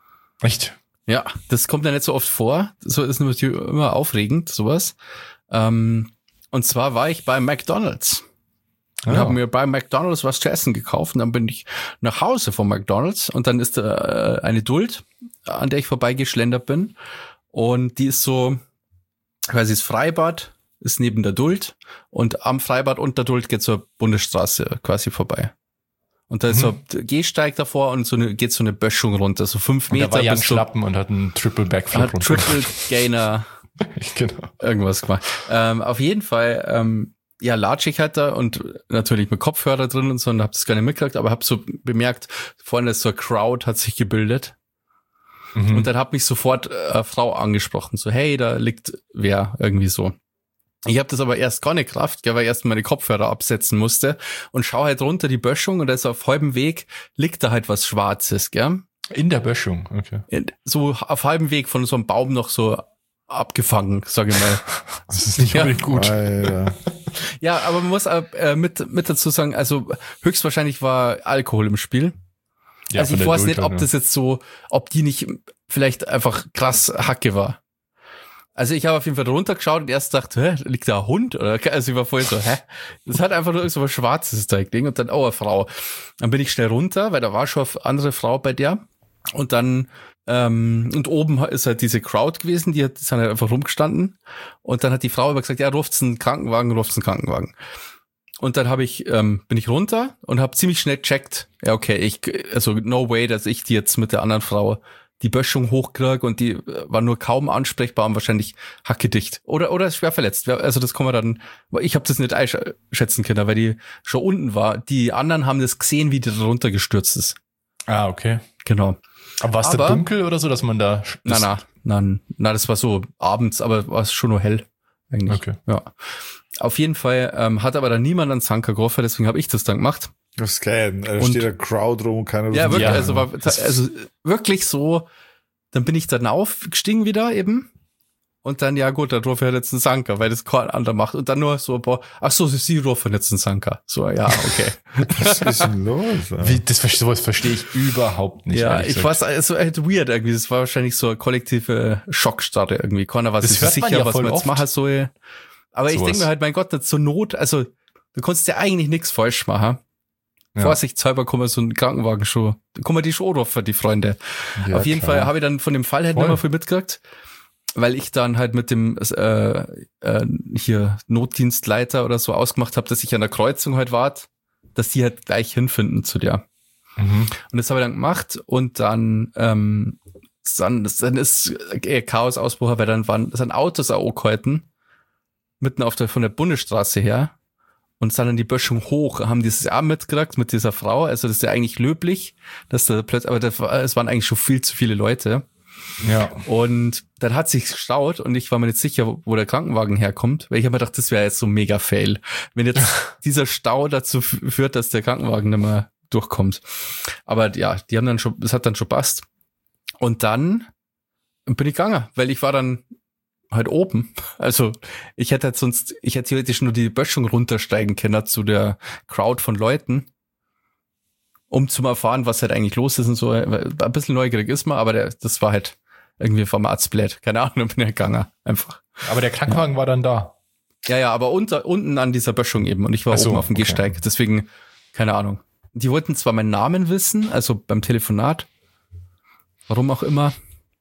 Speaker 2: Echt?
Speaker 3: Ja, das kommt ja nicht so oft vor. So ist nämlich immer aufregend, sowas. Ähm, und zwar war ich bei McDonald's. Und
Speaker 2: Ah.
Speaker 3: habe mir bei McDonald's was zu essen gekauft. Und dann bin ich nach Hause von McDonald's. Und dann ist da äh, eine Duld, an der ich vorbeigeschlendert bin. Und die ist so, quasi das Freibad ist neben der Duld. Und am Freibad und der Duld geht zur Bundesstraße quasi vorbei. Und da ist so ein Gehsteig davor und so eine, geht so eine Böschung runter, so fünf
Speaker 2: Und
Speaker 3: Meter.
Speaker 2: da war Jan
Speaker 3: bis zum-
Speaker 2: Schlappen und hat einen Triple Backflip
Speaker 3: hat Triple Gainer
Speaker 2: Genau.
Speaker 3: irgendwas gemacht. Ähm, auf jeden Fall ähm, ja, latsch ich halt da und natürlich mit Kopfhörer drin und so und hab das gar nicht mitgekriegt, aber hab so bemerkt, vorne ist so eine Crowd, hat sich gebildet. Mhm. Und dann hat mich sofort eine Frau angesprochen, so, hey, da liegt wer, irgendwie so. Ich habe das aber erst gar nicht gerafft, weil ich erst meine Kopfhörer absetzen musste und schau halt runter die Böschung und da ist auf halbem Weg, liegt da halt was Schwarzes, gell?
Speaker 2: In der Böschung, okay.
Speaker 3: So auf halbem Weg von so einem Baum noch so abgefangen, sage ich mal.
Speaker 2: Das ist nicht unbedingt gut.
Speaker 1: Alter.
Speaker 3: Ja, aber man muss äh, mit, mit dazu sagen, also höchstwahrscheinlich war Alkohol im Spiel.
Speaker 2: Ja,
Speaker 3: also ich weiß nicht, ob
Speaker 2: ja.
Speaker 3: das jetzt so, ob die nicht vielleicht einfach krass Hacke war. Also ich habe auf jeden Fall runtergeschaut und erst dachte, hä, liegt da ein Hund? Oder also ich war voll so, hä? Das hat einfach nur so was Schwarzes da Ding und dann, oh, eine Frau. Dann bin ich schnell runter, weil da war schon eine andere Frau bei der. Und dann, ähm, und oben ist halt diese Crowd gewesen, die hat, die sind halt einfach rumgestanden. Und dann hat die Frau aber gesagt, ja, ruft's einen Krankenwagen, ruft's einen Krankenwagen. Und dann habe ich, ähm, bin ich runter und habe ziemlich schnell checkt, ja, okay, ich, also no way, dass ich die jetzt mit der anderen Frau die Böschung hochkriege und die war nur kaum ansprechbar und wahrscheinlich hackedicht. Oder oder schwer verletzt. Also das kann man dann, ich habe das nicht einschätzen können, weil die schon unten war. Die anderen haben das gesehen, wie die da runtergestürzt ist.
Speaker 2: Ah, okay.
Speaker 3: Genau.
Speaker 2: Aber war es da dunkel oder so, dass man da...
Speaker 3: Nein, nein, nein, nein, das war so abends, aber war es schon nur hell eigentlich.
Speaker 2: Okay.
Speaker 3: Ja. Auf jeden Fall ähm, hat aber dann niemand einen Zanker getroffen, deswegen habe ich das dann gemacht.
Speaker 1: Das ist geil. Da
Speaker 3: Und-
Speaker 1: steht der Crowd rum und keiner
Speaker 3: Ja, wirklich,
Speaker 2: Ja,
Speaker 3: also war also wirklich so, dann bin ich dann aufgestiegen wieder eben und dann, ja gut, dann rufe ich halt jetzt einen Sanker, weil das kein anderer macht und dann nur so, boah, ach so, sie rufen jetzt einen Sanker. So, ja, okay.
Speaker 1: Was ist denn los? Alter?
Speaker 2: Wie, das, sowas verstehe ich überhaupt nicht.
Speaker 3: ja,
Speaker 2: ehrlich
Speaker 3: ich
Speaker 2: gesagt.
Speaker 3: weiß, es war halt weird irgendwie, das war wahrscheinlich so eine kollektive Schockstarre irgendwie, keiner war
Speaker 2: Das
Speaker 3: sich
Speaker 2: hört man
Speaker 3: sicher,
Speaker 2: ja
Speaker 3: was
Speaker 2: voll
Speaker 3: man jetzt
Speaker 2: oft.
Speaker 3: machen soll. Aber ich
Speaker 2: Sowas.
Speaker 3: denke mir halt, mein Gott, nicht zur Not, also du konntest ja eigentlich nichts falsch machen.
Speaker 2: Ja.
Speaker 3: Vorsichtshalber kann man so einen Krankenwagen schon, kann man die schon rufen, die Freunde.
Speaker 1: Ja,
Speaker 3: Auf jeden
Speaker 1: klar.
Speaker 3: Fall habe ich dann von dem Fall halt
Speaker 2: Voll.
Speaker 3: nicht mehr viel mitgekriegt, weil ich dann halt mit dem äh, äh, hier Notdienstleiter oder so ausgemacht habe, dass ich an der Kreuzung halt warte, dass die halt gleich hinfinden zu der.
Speaker 2: Mhm.
Speaker 3: Und das habe ich dann gemacht und dann ähm, dann, dann ist äh, Chaos Ausbruch, weil dann waren sind Autos auch angehalten, mitten auf der von der Bundesstraße her. Und sind dann die Böschung hoch, haben dieses auch mitgekriegt mit dieser Frau. Also das ist ja eigentlich löblich, dass da plötzlich, aber das war, es waren eigentlich schon viel zu viele Leute.
Speaker 2: Ja.
Speaker 3: Und dann hat sich gestaut und ich war mir nicht sicher, wo der Krankenwagen herkommt, weil ich habe mir gedacht, das wäre jetzt so ein mega Fail. Wenn jetzt dieser Stau dazu f- führt, dass der Krankenwagen nicht mehr durchkommt. Aber ja, die haben dann schon, es hat dann schon passt. Und dann bin ich gegangen, weil ich war dann halt oben. Also ich hätte halt sonst, ich hätte theoretisch nur die Böschung runtersteigen können zu der Crowd von Leuten, um zu erfahren, was halt eigentlich los ist und so. Ein bisschen neugierig ist man, aber der, das war halt irgendwie vom Arztblatt. Keine Ahnung, bin ich gegangen. Einfach.
Speaker 2: Aber der Krankenwagen war dann da.
Speaker 3: Ja, ja, aber unter, unten an dieser Böschung eben. Und ich war
Speaker 2: Ach so,
Speaker 3: oben auf dem
Speaker 2: okay.
Speaker 3: Gehsteig. Deswegen, keine Ahnung. Die wollten zwar meinen Namen wissen, also beim Telefonat. Warum auch immer.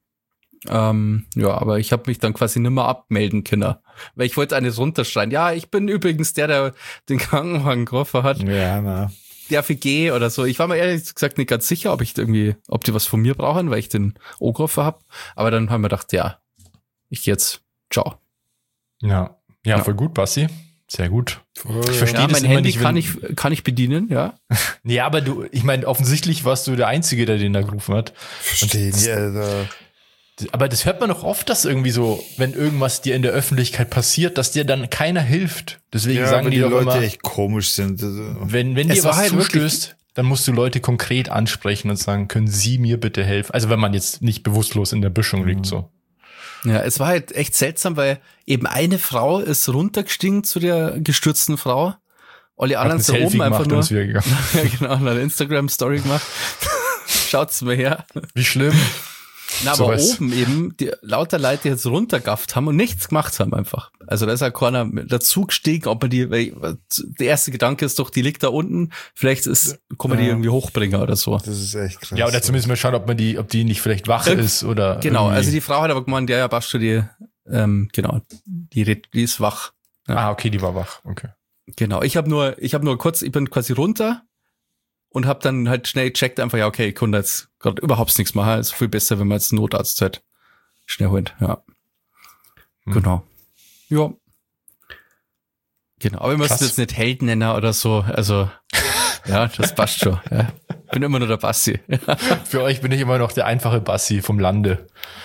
Speaker 3: Ähm, ja, aber ich habe mich dann quasi nimmer abmelden können. Weil ich wollte eines runterschreien. Ja, ich bin übrigens der, der den Krankenwagen gerufen hat.
Speaker 1: Ja, na.
Speaker 3: Der für G oder so. Ich war mir ehrlich gesagt nicht ganz sicher, ob ich irgendwie, ob die was von mir brauchen, weil ich den O-Gerufen habe. Aber dann haben wir gedacht, ja, ich geh jetzt. Ciao.
Speaker 2: Ja. Ja,
Speaker 3: Ja.
Speaker 2: voll gut, Basti. Sehr gut.
Speaker 1: Voll,
Speaker 2: Ich verstehe
Speaker 3: Ja,
Speaker 2: das
Speaker 3: mein
Speaker 2: immer
Speaker 3: Handy
Speaker 2: nicht,
Speaker 3: kann
Speaker 2: wenn-
Speaker 3: ich, kann ich bedienen, ja.
Speaker 2: Ja, aber du, ich meine, offensichtlich warst du der Einzige, der den da gerufen hat.
Speaker 1: Verstehe nicht, Alter.
Speaker 2: Aber das hört man doch oft, dass irgendwie so, wenn irgendwas dir in der Öffentlichkeit passiert, dass dir dann keiner hilft. Deswegen
Speaker 1: Ja,
Speaker 2: sagen
Speaker 1: weil
Speaker 2: die,
Speaker 1: die
Speaker 2: doch
Speaker 1: Leute
Speaker 2: immer,
Speaker 1: echt komisch sind. Also,
Speaker 2: wenn, wenn
Speaker 3: Es
Speaker 2: dir
Speaker 3: war
Speaker 2: was
Speaker 3: halt
Speaker 2: zustößt, dann musst du Leute konkret ansprechen und sagen, können Sie mir bitte helfen? Also wenn man jetzt nicht bewusstlos in der Böschung liegt, so.
Speaker 3: Ja, es war halt echt seltsam, weil eben eine Frau ist runtergestiegen zu der gestürzten Frau. Alle
Speaker 2: Hat
Speaker 3: anderen
Speaker 2: ein
Speaker 3: sind oben
Speaker 2: Selfie
Speaker 3: einfach
Speaker 2: gemacht und
Speaker 3: nur.
Speaker 2: ist wieder gegangen.
Speaker 3: Ja, genau, eine Instagram-Story gemacht. Schaut's mir her.
Speaker 2: Wie schlimm.
Speaker 3: Na, aber
Speaker 2: Sowas.
Speaker 3: oben eben, die lauter Leute die jetzt runtergafft haben und nichts gemacht haben einfach. Also da ist ja keiner dazu gestiegen, ob man die, weil der erste Gedanke ist doch, die liegt da unten, vielleicht ist, kann man die
Speaker 1: Ja.
Speaker 3: irgendwie hochbringen oder so.
Speaker 1: das ist echt krass.
Speaker 2: Ja, oder zumindest mal schauen, ob man die, ob die nicht vielleicht wach
Speaker 3: Irg-
Speaker 2: ist oder.
Speaker 3: Genau,
Speaker 2: irgendwie-
Speaker 3: also die Frau hat aber gemeint, ja, ja, passt schon, die, ähm, genau, die, red- die ist wach.
Speaker 2: Ah, okay, die war wach. Okay.
Speaker 3: Genau, ich habe nur, ich habe nur kurz, ich bin quasi runter und habe dann halt schnell gecheckt, einfach, ja, okay, ich konnte jetzt gerade überhaupt nichts machen, ist viel besser, wenn man jetzt einen Notarzt halt schnell holt, ja.
Speaker 2: Hm.
Speaker 3: Genau. Ja. Genau, aber wir müssen jetzt nicht Held nennen oder so. Also, ja, das passt schon. Ja. Bin immer nur der Bassi.
Speaker 2: Für euch bin ich immer noch der einfache Bassi vom Lande.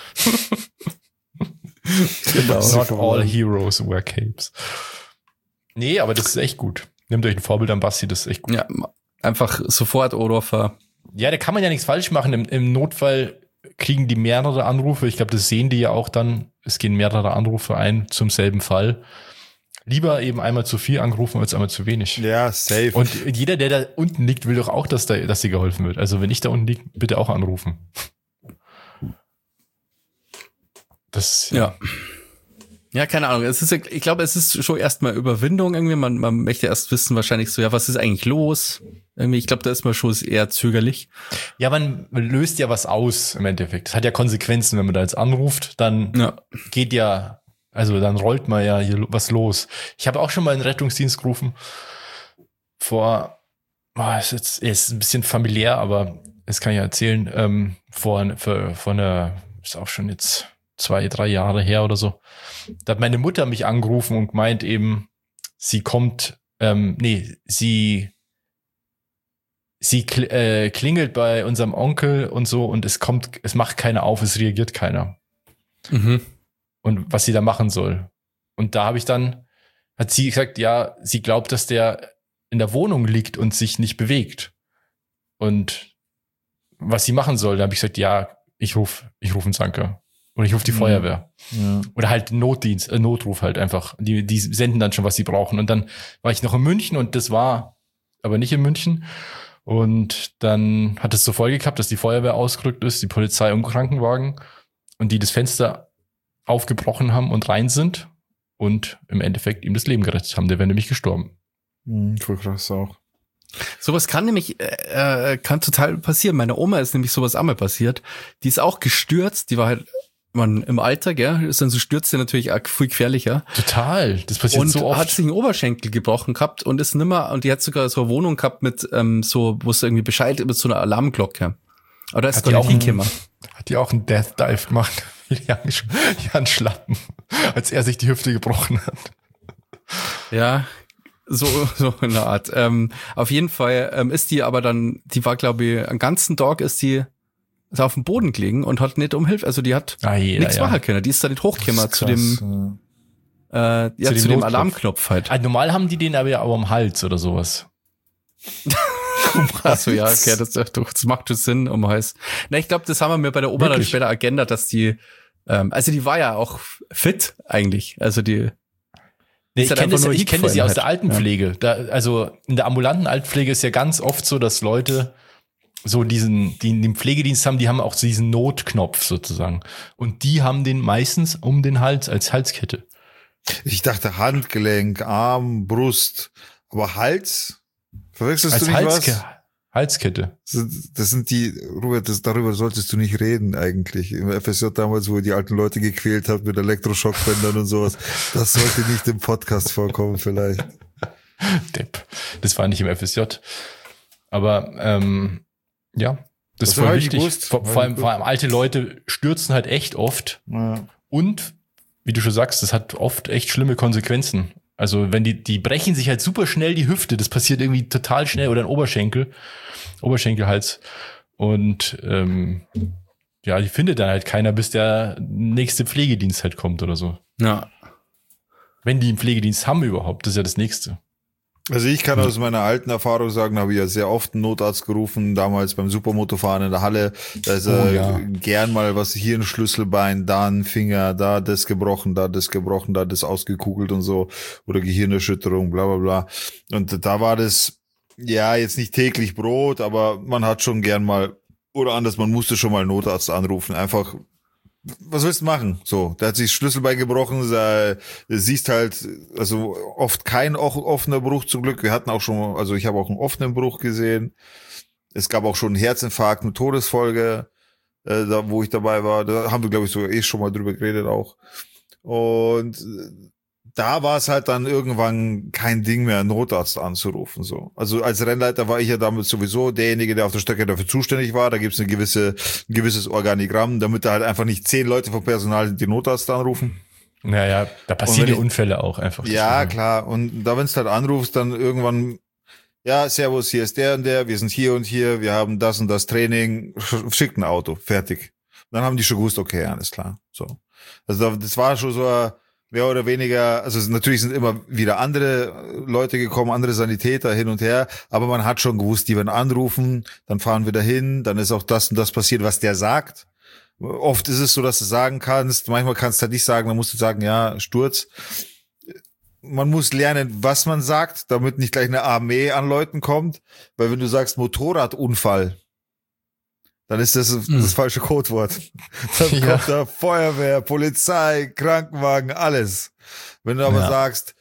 Speaker 2: Genau. Not all heroes wear capes. Nee, aber das ist echt gut. Nehmt euch ein Vorbild an Bassi, das ist echt gut.
Speaker 3: Ja, einfach sofort Odorfer.
Speaker 2: Ja, da kann man ja nichts falsch machen. Im, im Notfall kriegen die mehrere Anrufe. Ich glaube, das sehen die ja auch dann. Es gehen mehrere Anrufe ein zum selben Fall. Lieber eben einmal zu viel angerufen als einmal zu wenig.
Speaker 1: Ja, safe.
Speaker 2: Und jeder, der da unten liegt, will doch auch, dass da, dass dir geholfen wird. Also wenn ich da unten liege, bitte auch anrufen. Das, ja.
Speaker 3: Ja. Ja, keine Ahnung. Es ist, ich glaube, es ist schon erstmal Überwindung irgendwie. Man, man möchte erst wissen wahrscheinlich so, ja, was ist eigentlich los? Irgendwie, ich glaube, da ist man schon eher zögerlich.
Speaker 2: Ja, man löst ja was aus im Endeffekt. Das hat ja Konsequenzen, wenn man da jetzt anruft, dann
Speaker 3: Ja.
Speaker 2: geht ja, also dann rollt man ja hier was los. Ich habe auch schon mal einen Rettungsdienst gerufen. Vor, oh, ist jetzt ist ein bisschen familiär, aber das kann ich ja erzählen. Ähm, vor, vor, vor einer, ist auch schon jetzt zwei, drei Jahre her oder so. Da hat meine Mutter mich angerufen und meint eben, sie kommt, ähm, nee, sie, sie kl- äh, klingelt bei unserem Onkel und so und es kommt, es macht keiner auf, es reagiert keiner.
Speaker 3: Mhm.
Speaker 2: Und was sie da machen soll. Und da habe ich dann, hat sie gesagt, ja, sie glaubt, dass der in der Wohnung liegt und sich nicht bewegt. Und was sie machen soll, da habe ich gesagt, ja, ich rufe, ich rufe einen Sanker. Oder ich rufe die
Speaker 1: Mhm.
Speaker 2: Feuerwehr.
Speaker 1: Ja.
Speaker 2: Oder halt Notdienst, äh, Notruf halt einfach. Die, die senden dann schon, was sie brauchen. Und dann war ich noch in München und das war aber nicht in München. Und dann hat es zur Folge gehabt, dass die Feuerwehr ausgerückt ist, die Polizei und Krankenwagen und die das Fenster aufgebrochen haben und rein sind und im Endeffekt ihm das Leben gerettet haben. Der wäre nämlich gestorben.
Speaker 1: Mhm, voll krass auch.
Speaker 3: Sowas kann nämlich, äh, kann total passieren. Meine Oma ist nämlich sowas einmal passiert. Die ist auch gestürzt. Die war halt, man, im Alter, gell, ist dann so Stürze natürlich auch viel gefährlicher.
Speaker 2: Total. Das passiert
Speaker 3: Und
Speaker 2: so oft.
Speaker 3: hat sich einen Oberschenkel gebrochen gehabt und ist nimmer, und die hat sogar so eine Wohnung gehabt mit, ähm, so, wo es irgendwie Bescheid mit so einer Alarmglocke. Aber da ist
Speaker 2: Hat
Speaker 3: die
Speaker 2: die
Speaker 3: auch
Speaker 2: auch
Speaker 3: hingekommen.
Speaker 2: Hat die auch einen Death Dive gemacht? Jan, Jan Schlappen. Als er sich die Hüfte gebrochen hat.
Speaker 3: Ja, so, so in der Art. Ähm, auf jeden Fall ähm, ist die aber dann, die war, glaube ich, einen ganzen Tag ist die ist auf dem Boden gelegen und hat nicht um Hilfe, also die hat
Speaker 2: Ah, jeder,
Speaker 3: nichts
Speaker 2: ja.
Speaker 3: machen können. Die ist da nicht hochgekommen zu dem, äh, ja,
Speaker 2: Zu dem
Speaker 3: zu dem
Speaker 2: Notknopf.
Speaker 3: Alarmknopf halt.
Speaker 2: Ah, normal haben die den aber ja auch am Hals oder sowas.
Speaker 3: Achso, ja, okay, das, das macht schon Sinn um Hals. Na, ich glaube, das haben wir mir bei der Oma dann
Speaker 2: Wirklich?
Speaker 3: später geändert, dass die, ähm, also die war ja auch fit eigentlich. Also die,
Speaker 2: Nee,
Speaker 3: Ist
Speaker 2: ich
Speaker 3: halt
Speaker 2: kenne
Speaker 3: einfach
Speaker 2: das,
Speaker 3: nur
Speaker 2: ich kenn das ja aus der
Speaker 3: hingefallen halt.
Speaker 2: Altenpflege. Da, also in der ambulanten Altenpflege ist ja ganz oft so, dass Leute so diesen, die den Pflegedienst haben, die haben auch so diesen Notknopf sozusagen. Und die haben den meistens um den Hals als Halskette.
Speaker 1: Ich dachte Handgelenk, Arm, Brust, aber Hals? Verwechselst
Speaker 2: Als
Speaker 1: du nicht
Speaker 2: Halske
Speaker 1: was?
Speaker 2: Halskette.
Speaker 1: Das das sind die, Robert, das, darüber solltest du nicht reden eigentlich. Im F S J damals, wo ihr die alten Leute gequält habt mit Elektroschockbändern und sowas. Das sollte nicht im Podcast vorkommen vielleicht.
Speaker 2: Depp. Das war nicht im F S J. Aber ähm, ja, das
Speaker 1: Das
Speaker 2: ist voll
Speaker 1: hab ich
Speaker 2: wichtig.
Speaker 1: gewusst.
Speaker 2: Vor, vor, allem, vor allem alte Leute stürzen halt echt oft.
Speaker 1: Ja.
Speaker 2: Und, wie du schon sagst, das hat oft echt schlimme Konsequenzen. Also wenn die, die brechen sich halt super schnell die Hüfte, das passiert irgendwie total schnell, oder ein Oberschenkel, Oberschenkelhals. Und ähm, ja, die findet dann halt keiner, bis der nächste Pflegedienst halt kommt oder so.
Speaker 3: ja.
Speaker 2: Wenn die einen Pflegedienst haben überhaupt, das ist ja das Nächste.
Speaker 1: Also ich kann aus meiner alten Erfahrung sagen, habe ich ja sehr oft einen Notarzt gerufen, damals beim Supermotofahren in der Halle. Da ist
Speaker 2: Oh,
Speaker 1: äh,
Speaker 2: ja.
Speaker 1: gern mal was, hier ein Schlüsselbein, da ein Finger, da das gebrochen, da das gebrochen, da das ausgekugelt und so. Oder Gehirnerschütterung, bla bla bla. Und da war das, ja, jetzt nicht täglich Brot, aber man hat schon gern mal, oder anders, man musste schon mal einen Notarzt anrufen. Einfach, was willst du machen? So, der hat sich das Schlüsselbein gebrochen, äh, siehst halt, also oft kein auch offener Bruch zum Glück. Wir hatten auch schon, also ich habe auch einen offenen Bruch gesehen. Es gab auch schon einen Herzinfarkt mit Todesfolge, äh, da wo ich dabei war. Da haben wir, glaube ich, so eh schon mal drüber geredet auch. Und äh, da war es halt dann irgendwann kein Ding mehr, einen Notarzt anzurufen. So, also als Rennleiter war ich ja damit sowieso derjenige, der auf der Strecke dafür zuständig war. Da gibt es eine gewisse, ein gewisses Organigramm, damit da halt einfach nicht zehn Leute vom Personal die Notarzt anrufen.
Speaker 2: Naja, da passieren ja Unfälle auch einfach.
Speaker 1: Ja, klar. Und da, wenn du halt anrufst, dann irgendwann, ja, servus, hier ist der und der, wir sind hier und hier, wir haben das und das Training, schickt ein Auto, fertig. Und dann haben die schon gewusst, okay, alles klar. So. Also das war schon so ein, mehr oder weniger, also natürlich sind immer wieder andere Leute gekommen, andere Sanitäter hin und her, aber man hat schon gewusst, die werden anrufen, dann fahren wir dahin, dann ist auch das und das passiert, was der sagt. Oft ist es so, dass du sagen kannst, manchmal kannst du halt nicht sagen, dann musst du sagen, ja, Sturz. Man muss lernen, was man sagt, damit nicht gleich eine Armee an Leuten kommt, weil wenn du sagst Motorradunfall, dann ist das das hm. falsche Codewort. Dann ja. kommt da Feuerwehr, Polizei, Krankenwagen, alles. Wenn du aber ja. sagst,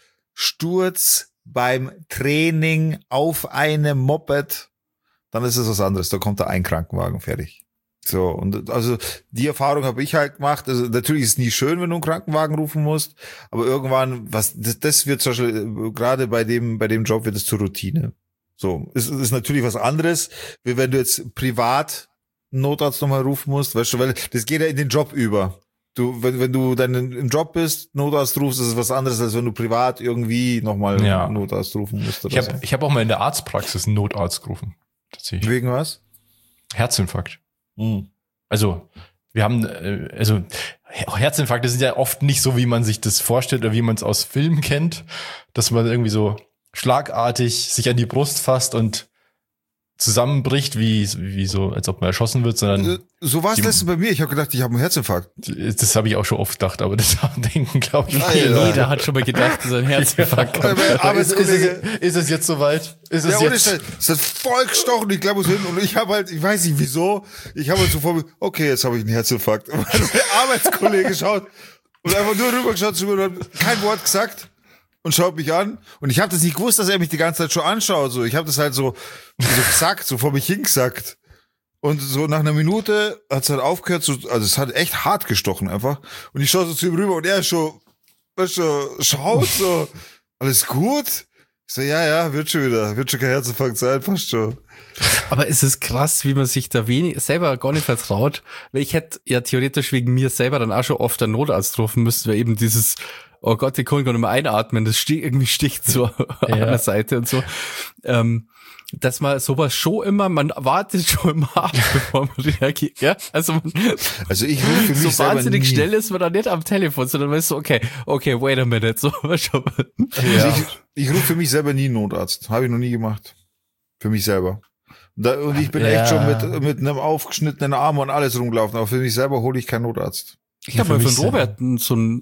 Speaker 1: Sturz beim Training auf einem Moped, dann ist es was anderes. Da kommt da ein Krankenwagen, fertig. So, und also die Erfahrung habe ich halt gemacht. Also natürlich ist es nie schön, wenn du einen Krankenwagen rufen musst, aber irgendwann, was das, das wird zum Beispiel, gerade bei dem, bei dem Job wird es zur Routine. So, es ist natürlich was anderes, wie wenn du jetzt privat einen Notarzt nochmal rufen musst, weißt du, weil das geht ja in den Job über. Du, wenn, wenn du dann im Job bist, Notarzt rufst, ist es was anderes, als wenn du privat irgendwie nochmal
Speaker 2: ja.
Speaker 1: einen Notarzt rufen musst.
Speaker 2: Oder ich habe so. ich hab auch mal in der Arztpraxis einen Notarzt gerufen. Tatsächlich.
Speaker 1: Wegen was?
Speaker 2: Herzinfarkt.
Speaker 1: Mhm.
Speaker 2: Also, wir haben, also Herzinfarkte sind ja oft nicht so, wie man sich das vorstellt oder wie man es aus Filmen kennt, dass man irgendwie so schlagartig sich an die Brust fasst und zusammenbricht, wie, wie so, als ob man erschossen wird, sondern.
Speaker 1: So war es letztens bei mir. Ich habe gedacht, ich habe einen Herzinfarkt.
Speaker 2: Das habe ich auch schon oft gedacht, aber das denken, glaube ich,
Speaker 3: viele Leute. Jeder hat schon mal gedacht, dass er einen Herzinfarkt hat.
Speaker 1: Aber
Speaker 2: ist, ist, es, ist es jetzt soweit? Ist es
Speaker 1: ja,
Speaker 2: jetzt?
Speaker 1: Es hat voll gestochen, ich glaube, es hin. Und ich habe halt, ich weiß nicht wieso, ich habe halt so vor mir, okay, jetzt habe ich einen Herzinfarkt. Und mein Arbeitskollege schaut und einfach nur rübergeschaut zu mir und hat kein Wort gesagt. Und schaut mich an. Und ich habe das nicht gewusst, dass er mich die ganze Zeit schon anschaut. So, ich habe das halt so, so gesagt, so vor mich hingesackt. Und so nach einer Minute hat es halt aufgehört. So, also es hat echt hart gestochen einfach. Und ich schaue so zu ihm rüber und er schon, weißt du, schaut so, alles gut? Ich so, ja, ja, wird schon wieder. Wird schon kein Herzinfarkt sein, passt schon.
Speaker 3: Aber es ist krass, wie man sich da wenig, selber gar nicht vertraut. Weil ich hätte ja theoretisch wegen mir selber dann auch schon oft einen Notarzt rufen müssen, weil eben dieses, oh Gott, ich kann gar nicht mehr einatmen, das stich, irgendwie sticht so ja. an der Seite und so. Ähm, dass man sowas schon immer, man wartet schon immer ab, bevor man reagiert. Ja? Also, man,
Speaker 1: also ich rufe für mich
Speaker 3: so
Speaker 1: selber
Speaker 3: wahnsinnig
Speaker 1: nie.
Speaker 3: schnell ist man dann nicht am Telefon, sondern man ist so, okay, okay, wait a minute. So, schon.
Speaker 1: Ja. Also ich, ich rufe für mich selber nie einen Notarzt. Habe ich noch nie gemacht. Für mich selber. Da, und ich bin
Speaker 2: ja.
Speaker 1: echt schon mit, mit einem aufgeschnittenen Arm und alles rumgelaufen. Aber für mich selber hole ich keinen Notarzt.
Speaker 3: Ich habe mal von Robert so einen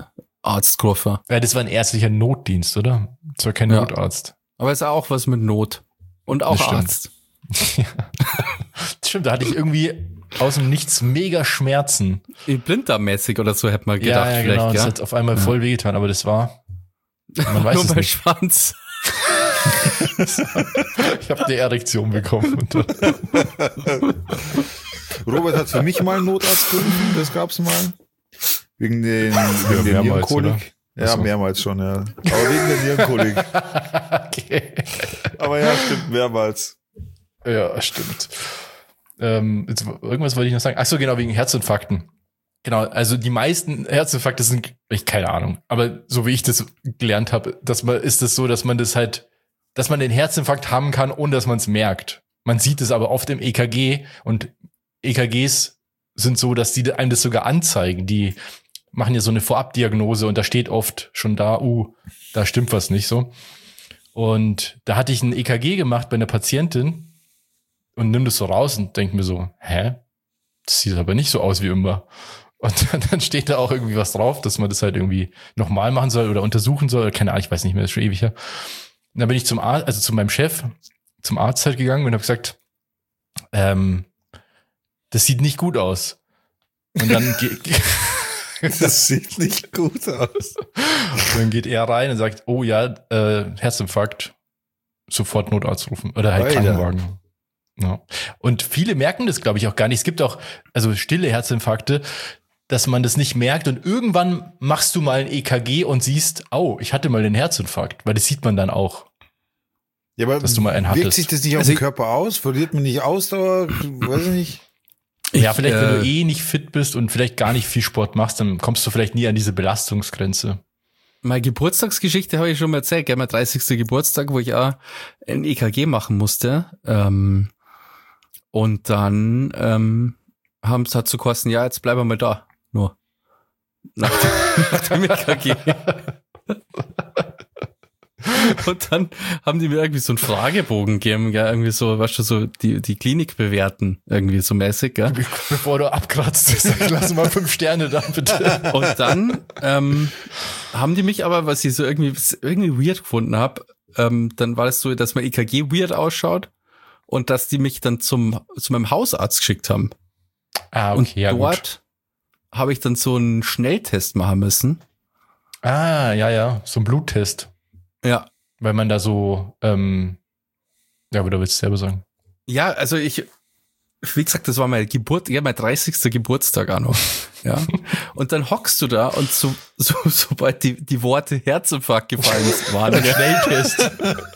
Speaker 3: Arztkoffer.
Speaker 2: Ja, das war ein ärztlicher Notdienst, oder? Das war kein
Speaker 3: ja.
Speaker 2: Notarzt.
Speaker 3: Aber es ist auch was mit Not. Und auch Arzt.
Speaker 2: Ja. Stimmt, da hatte ich irgendwie aus dem Nichts mega Schmerzen.
Speaker 3: Blinddarmmäßig oder so hätte man gedacht.
Speaker 2: Ja, ja
Speaker 3: vielleicht,
Speaker 2: genau.
Speaker 3: ja?
Speaker 2: Das hat auf einmal voll wehgetan, aber das war, man weiß
Speaker 3: nur
Speaker 2: es
Speaker 3: bei
Speaker 2: nicht.
Speaker 3: Schwanz.
Speaker 2: Ich habe eine Erektion bekommen.
Speaker 1: Robert hat für mich mal einen Notarzt gerufen, das gab's mal. Wegen den, wegen
Speaker 2: ja,
Speaker 1: der Nierenkolik. Ja,
Speaker 2: so.
Speaker 1: mehrmals schon, ja. Aber wegen der Nierenkolik.
Speaker 2: Okay.
Speaker 1: Aber ja, stimmt, mehrmals.
Speaker 2: Ja, stimmt. Ähm, jetzt, irgendwas wollte ich noch sagen. Ach so, genau, wegen Herzinfarkten. Genau, also die meisten Herzinfarkte sind, ich keine Ahnung, aber so wie ich das gelernt habe, dass man, ist es das so, dass man das halt, dass man den Herzinfarkt haben kann, ohne dass man es merkt. Man sieht es aber oft im E K G und E K Gs sind so, dass die einem das sogar anzeigen. Die machen ja so eine Vorabdiagnose und da steht oft schon da, uh, da stimmt was nicht so. Und da hatte ich ein E K G gemacht bei einer Patientin und nimm das so raus und denk mir so, hä? Das sieht aber nicht so aus wie immer. Und dann steht da auch irgendwie was drauf, dass man das halt irgendwie nochmal machen soll oder untersuchen soll. Keine Ahnung, ich weiß nicht mehr, das ist schon ewig her. Und dann bin ich zum Arzt, also zu meinem Chef, zum Arzt halt gegangen und habe gesagt, ähm, das sieht nicht gut aus. Und dann geht
Speaker 1: das sieht nicht gut aus.
Speaker 2: Dann geht er rein und sagt, oh ja, äh, Herzinfarkt, sofort Notarzt rufen oder halt
Speaker 1: Alter.
Speaker 2: Krankenwagen. Ja. Und viele merken das, glaube ich, auch gar nicht. Es gibt auch also stille Herzinfarkte, dass man das nicht merkt und irgendwann machst du mal ein E K G und siehst, oh, ich hatte mal den Herzinfarkt, weil das sieht man dann auch.
Speaker 1: Ja, aber
Speaker 2: dass du mal einen
Speaker 1: wirkt
Speaker 2: hattest.
Speaker 1: sich das nicht auf
Speaker 3: Also
Speaker 1: den Körper aus? Verliert man nicht Ausdauer? Weiß ich nicht.
Speaker 2: Ja,
Speaker 3: Ich,
Speaker 2: vielleicht, wenn du
Speaker 3: äh,
Speaker 2: eh nicht fit bist und vielleicht gar nicht viel Sport machst, dann kommst du vielleicht nie an diese Belastungsgrenze.
Speaker 3: Meine Geburtstagsgeschichte habe ich schon mal erzählt, gell, mein dreißigster Geburtstag, wo ich auch ein E K G machen musste. Ähm, und dann ähm, haben es hat so kosten, ja, jetzt bleiben wir mal da. Nur. Nach dem, nach dem E K G. Und dann haben die mir irgendwie so einen Fragebogen gegeben, gell, irgendwie so, weißt du, so die, die Klinik bewerten, irgendwie so mäßig, gell.
Speaker 2: Be- Bevor du abkratzt, sag, lass mal fünf Sterne da, bitte.
Speaker 3: Und dann ähm, haben die mich aber, was ich so irgendwie, irgendwie weird gefunden habe, ähm, dann war es so, dass mein E K G weird ausschaut und dass die mich dann zum zu meinem Hausarzt geschickt haben.
Speaker 2: Ah,
Speaker 3: Und
Speaker 2: okay, ja, gut.
Speaker 3: dort habe ich dann so einen Schnelltest machen müssen.
Speaker 2: Ah, ja, ja, so ein Bluttest.
Speaker 3: Ja.
Speaker 2: Weil man da so, ähm, ja, aber da willst du selber sagen.
Speaker 3: Ja, also ich, wie gesagt, das war mein Geburt, ja, mein dreißigster Geburtstag auch noch. Ja. Und dann hockst du da und so, so, sobald die, die Worte Herzinfarkt gefallen waren,
Speaker 2: Ein Schnelltest.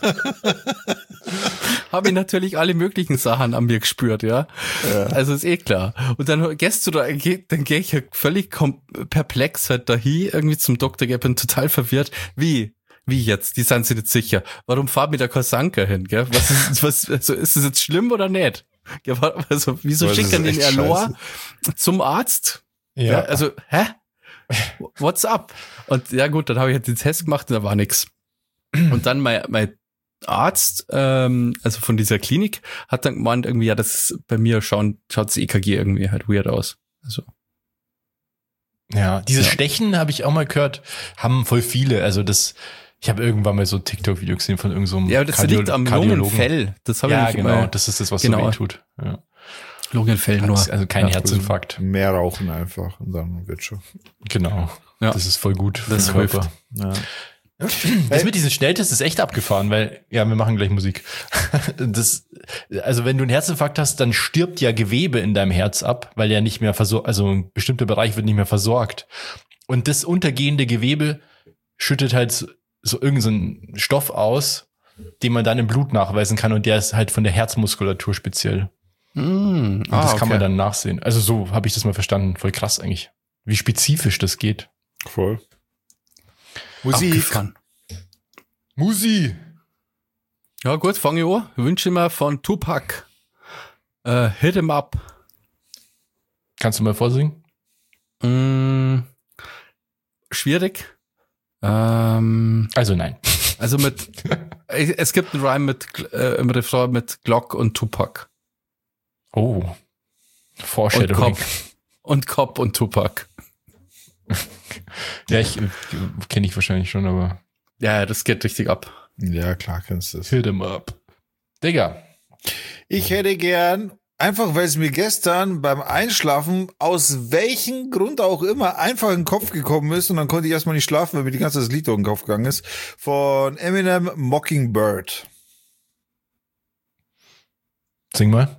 Speaker 3: habe ich natürlich alle möglichen Sachen an mir gespürt, ja.
Speaker 1: Ja.
Speaker 3: Also ist eh klar. Und dann gehst du da, geh- dann gehe ich ja völlig kom- perplex halt dahin, irgendwie zum Doktor, ich bin total verwirrt. Wie? Wie jetzt? Die sind sich nicht sicher. Warum fahren wir da kein Sanker hin, gell? Was ist, was, also ist das jetzt schlimm oder nicht? Ja, wa- also, wieso
Speaker 1: Weil das
Speaker 3: schicken
Speaker 1: ist
Speaker 3: den
Speaker 1: echt
Speaker 3: Erlor zum Arzt? Ja. Also, hä? What's up? Und ja gut, dann habe ich halt den Test gemacht und da war nix. Und dann mein, mein Arzt, ähm, also von dieser Klinik, hat dann gemeint, irgendwie, ja, das ist bei mir schauen, schaut das E K G irgendwie halt weird aus. Also.
Speaker 2: Ja, dieses
Speaker 3: Ja.
Speaker 2: Stechen habe ich auch mal gehört, haben voll viele. Also das, ich habe irgendwann mal so ein TikTok-Video gesehen von irgendeinem
Speaker 3: Ja, aber das
Speaker 2: Kardio-
Speaker 3: liegt am
Speaker 2: Kardiologen.
Speaker 3: Lungenfell. Das habe
Speaker 2: Ja,
Speaker 3: ich nicht
Speaker 2: genau,
Speaker 3: mal.
Speaker 2: das ist das, was
Speaker 3: Genau.
Speaker 2: so weh tut. Ja.
Speaker 3: Lungenfell nur.
Speaker 2: Also kein
Speaker 3: Ja.
Speaker 2: Herzinfarkt.
Speaker 1: Mehr rauchen einfach und dann wird schon.
Speaker 2: Genau.
Speaker 3: Ja.
Speaker 2: Das ist voll gut. für
Speaker 3: Das
Speaker 2: den
Speaker 3: hilft.
Speaker 2: Körper.
Speaker 1: Ja.
Speaker 2: Das mit diesen Schnelltests ist echt abgefahren, weil, ja, wir machen gleich Musik. Das, also wenn du einen Herzinfarkt hast, dann stirbt ja Gewebe in deinem Herz ab, weil ja nicht mehr versorgt, also ein bestimmter Bereich wird nicht mehr versorgt. Und das untergehende Gewebe schüttet halt so, so irgendeinen Stoff aus, den man dann im Blut nachweisen kann und der ist halt von der Herzmuskulatur speziell.
Speaker 3: Mm,
Speaker 2: Und
Speaker 3: ah,
Speaker 2: das
Speaker 3: okay.
Speaker 2: kann man dann nachsehen. Also so habe ich das mal verstanden. Voll krass eigentlich. Wie spezifisch das geht.
Speaker 1: Voll.
Speaker 3: Abgefahren.
Speaker 2: Musi.
Speaker 3: Ja gut, fange ich an. Ich wünsche mir von Tupac äh, Hit 'em Up.
Speaker 2: Kannst du mal vorsingen?
Speaker 3: Mm, schwierig. Ähm,
Speaker 2: Also nein.
Speaker 3: also mit, es gibt einen Rhyme mit, äh, im Refrain mit Glock und Tupac.
Speaker 2: Oh.
Speaker 3: Und
Speaker 2: Foreshadowing.
Speaker 3: Cop. Und Cop und Tupac.
Speaker 2: Ja, ich äh, kenne ich wahrscheinlich schon, aber
Speaker 3: Ja, das geht richtig ab.
Speaker 1: Ja, klar kennst du das.
Speaker 2: hit 'em up. Digga.
Speaker 1: Ich hätte gern, einfach weil es mir gestern beim Einschlafen aus welchem Grund auch immer einfach in den Kopf gekommen ist und dann konnte ich erstmal nicht schlafen, weil mir die ganze Zeit das Lied durch den Kopf gegangen ist, von Eminem Mockingbird.
Speaker 2: Sing mal.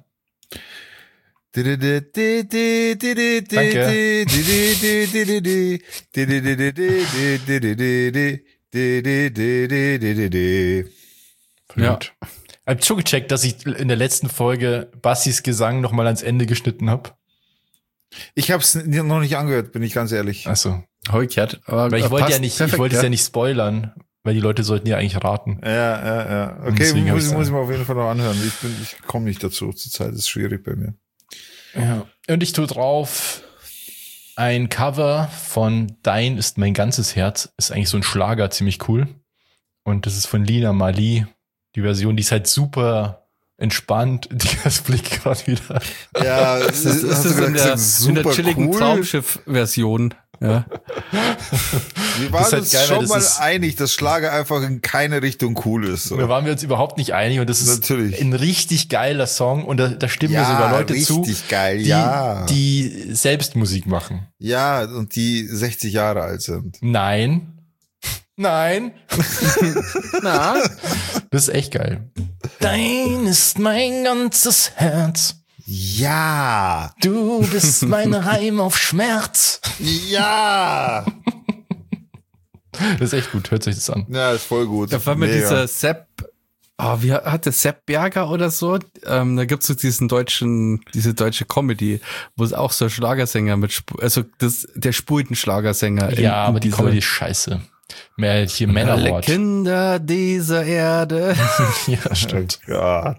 Speaker 3: Ja.
Speaker 2: Ich hab schon gecheckt, dass ich in der letzten Folge Bassis Gesang nochmal ans Ende geschnitten habe.
Speaker 1: Ich habe es noch nicht angehört, bin ich ganz ehrlich.
Speaker 2: Achso.
Speaker 3: Habe ich gehört. Aber
Speaker 2: Weil ich
Speaker 3: äh,
Speaker 2: wollte ja
Speaker 3: passt
Speaker 2: nicht, ich
Speaker 3: perfekt,
Speaker 2: wollte es ja nicht spoilern, weil die Leute sollten ja eigentlich raten.
Speaker 1: Ja, ja, ja.
Speaker 2: Und
Speaker 1: Okay,
Speaker 2: deswegen hab
Speaker 1: muss,
Speaker 2: ich's
Speaker 1: ich- muss ich
Speaker 2: dann-
Speaker 1: mir auf jeden Fall noch anhören. Ich bin, ich komme nicht dazu. Zurzeit ist es schwierig bei mir.
Speaker 2: Ja. Und ich tue drauf ein Cover von Dein ist mein ganzes Herz. Ist eigentlich so ein Schlager, ziemlich cool. Und das ist von Lina Marley. Die Version, die ist halt super entspannt. Das Blick gerade wieder.
Speaker 1: Ja,
Speaker 3: Das ist, das ist in, der, in der chilligen Traumschiff-Version. Ja.
Speaker 1: Wir
Speaker 2: Das
Speaker 1: waren
Speaker 2: ist halt
Speaker 1: uns
Speaker 2: geil, weil
Speaker 1: schon
Speaker 2: das
Speaker 1: mal
Speaker 2: ist-
Speaker 1: einig, dass Schlager einfach in keine Richtung cool ist. So.
Speaker 2: Da waren wir uns überhaupt nicht einig und das ist
Speaker 1: Natürlich.
Speaker 2: ein richtig geiler Song und da, da stimmen mir sogar Leute zu,
Speaker 1: richtig geil,
Speaker 2: die,
Speaker 1: ja.
Speaker 2: die selbst Musik machen.
Speaker 1: Ja, und die sechzig Jahre alt sind.
Speaker 2: Nein. Nein.
Speaker 3: Na,
Speaker 2: Das ist echt geil. Dein ist mein ganzes Herz.
Speaker 1: Ja,
Speaker 2: Du bist mein Reim auf Schmerz.
Speaker 1: ja.
Speaker 2: Das ist echt gut, hört sich das an.
Speaker 1: Ja, ist voll gut.
Speaker 3: da war mir
Speaker 1: Mega.
Speaker 3: dieser Sepp Oh, wie hat der Sepp Berger oder so? Ähm, da gibt's so diesen deutschen, diese deutsche Comedy, wo es auch so ein Schlagersänger mit, Sp- also das, der spult ein Schlagersänger. in-
Speaker 2: Ja, aber
Speaker 3: in
Speaker 2: die
Speaker 3: dieser-
Speaker 2: Comedy ist scheiße. Mehr hier
Speaker 3: Alle
Speaker 2: Männerwort.
Speaker 3: Kinder dieser Erde.
Speaker 2: Ja, stimmt.
Speaker 1: Gott.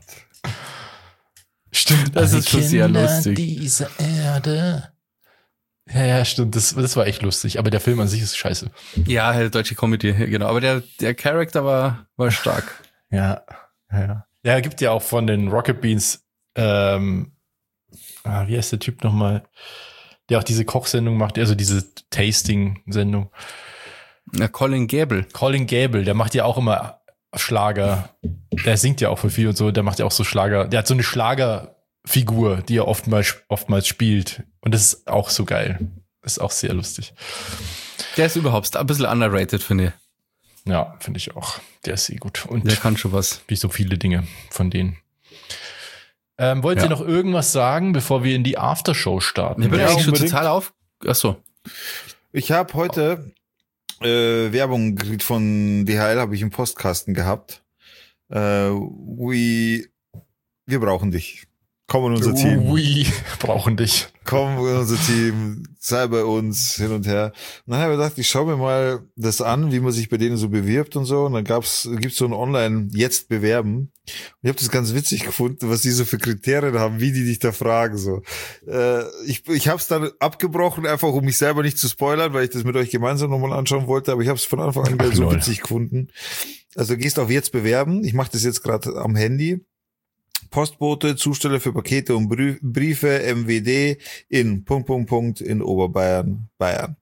Speaker 2: Stimmt,
Speaker 3: Das
Speaker 2: alle
Speaker 3: ist schon sehr
Speaker 2: Kinder
Speaker 3: lustig.
Speaker 2: Dieser Erde. Ja, ja, stimmt. Das, das war echt lustig. Aber der Film an sich ist scheiße.
Speaker 3: Ja, halt deutsche Comedy, genau. Aber der, der Charakter war, war stark.
Speaker 2: Ja, ja, ja. Ja, gibt ja auch von den Rocket Beans, ähm, ah, wie heißt der Typ nochmal, der auch diese Kochsendung macht, also diese Tasting-Sendung.
Speaker 3: Na, Colin Gable.
Speaker 2: Colin Gable, der macht ja auch immer Schlager. Der singt ja auch für viel und so, der macht ja auch so Schlager. Der hat so eine Schlagerfigur, die er oftmals, oftmals spielt. Und das ist auch so geil. Das ist auch sehr lustig.
Speaker 3: Der ist überhaupt ein bisschen underrated, finde ich.
Speaker 2: Ja, finde ich auch. Der ist sehr gut. Und
Speaker 3: Der kann schon was.
Speaker 2: wie so viele Dinge von denen. Ähm, wollt ihr
Speaker 3: Ja.
Speaker 2: noch irgendwas sagen, bevor wir in die Aftershow starten?
Speaker 3: Ich bin
Speaker 1: Ja,
Speaker 3: eigentlich schon
Speaker 1: unbedingt.
Speaker 3: total auf. Ach so.
Speaker 1: Ich habe heute äh, Werbung gekriegt von D H L, habe ich im Postkasten gehabt. Äh, we, wir brauchen dich. Komm in unser Team.
Speaker 2: Ui, brauchen dich.
Speaker 1: Komm in unser Team, sei bei uns, hin und her. Und dann habe ich gedacht, ich schaue mir mal das an, wie man sich bei denen so bewirbt und so. Und dann gab's, gibt's so ein Online jetzt bewerben. Und ich habe das ganz witzig gefunden, was die so für Kriterien haben, wie die dich da fragen. So, äh, ich ich habe es dann abgebrochen, einfach um mich selber nicht zu spoilern, weil ich das mit euch gemeinsam nochmal anschauen wollte. Aber ich habe es von Anfang an
Speaker 2: Ach,
Speaker 1: gleich so
Speaker 2: lol.
Speaker 1: witzig gefunden. Also gehst auf jetzt bewerben. Ich mache das jetzt gerade am Handy. Postbote, Zusteller für Pakete und Brü- Briefe, M W D in Punkt, Punkt, Punkt in Oberbayern, Bayern.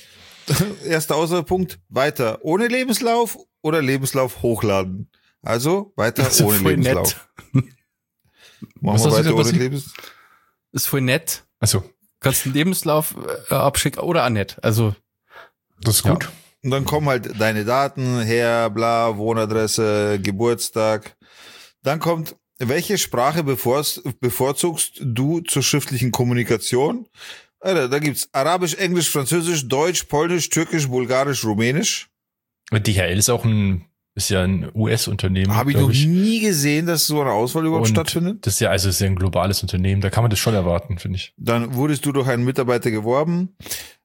Speaker 1: Erster Auswahlpunkt, weiter ohne Lebenslauf oder Lebenslauf hochladen. Also weiter
Speaker 3: Das ist
Speaker 1: ohne
Speaker 3: voll
Speaker 1: Lebenslauf.
Speaker 3: nett.
Speaker 1: Machen
Speaker 2: Was
Speaker 1: wir
Speaker 2: hast du
Speaker 1: weiter
Speaker 2: da
Speaker 1: ohne
Speaker 2: passiert?
Speaker 1: Lebenslauf.
Speaker 3: Ist voll nett.
Speaker 2: Achso,
Speaker 3: Kannst einen Lebenslauf äh, abschicken oder auch nicht. Also,
Speaker 2: das ist
Speaker 3: Ja.
Speaker 2: gut.
Speaker 1: Und dann kommen halt deine Daten her, bla, Wohnadresse, Geburtstag. Dann kommt, welche Sprache bevor- bevorzugst du zur schriftlichen Kommunikation? Alter, da gibt's Arabisch, Englisch, Französisch, Deutsch, Polnisch, Türkisch, Bulgarisch, Rumänisch.
Speaker 2: D H L ist auch ein, ist ja ein U S-Unternehmen.
Speaker 1: Habe ich
Speaker 2: glaub
Speaker 1: noch nie gesehen, dass so eine Auswahl überhaupt
Speaker 2: Und
Speaker 1: stattfindet.
Speaker 2: Das ist ja, also ist ja ein globales Unternehmen. Da kann man das schon erwarten, finde ich.
Speaker 1: Dann wurdest du durch einen Mitarbeiter geworben.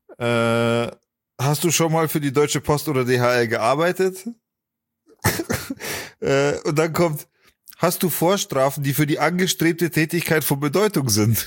Speaker 1: Äh, hast du schon mal für die Deutsche Post oder D H L gearbeitet? äh, und dann kommt, hast du Vorstrafen, die für die angestrebte Tätigkeit von Bedeutung sind?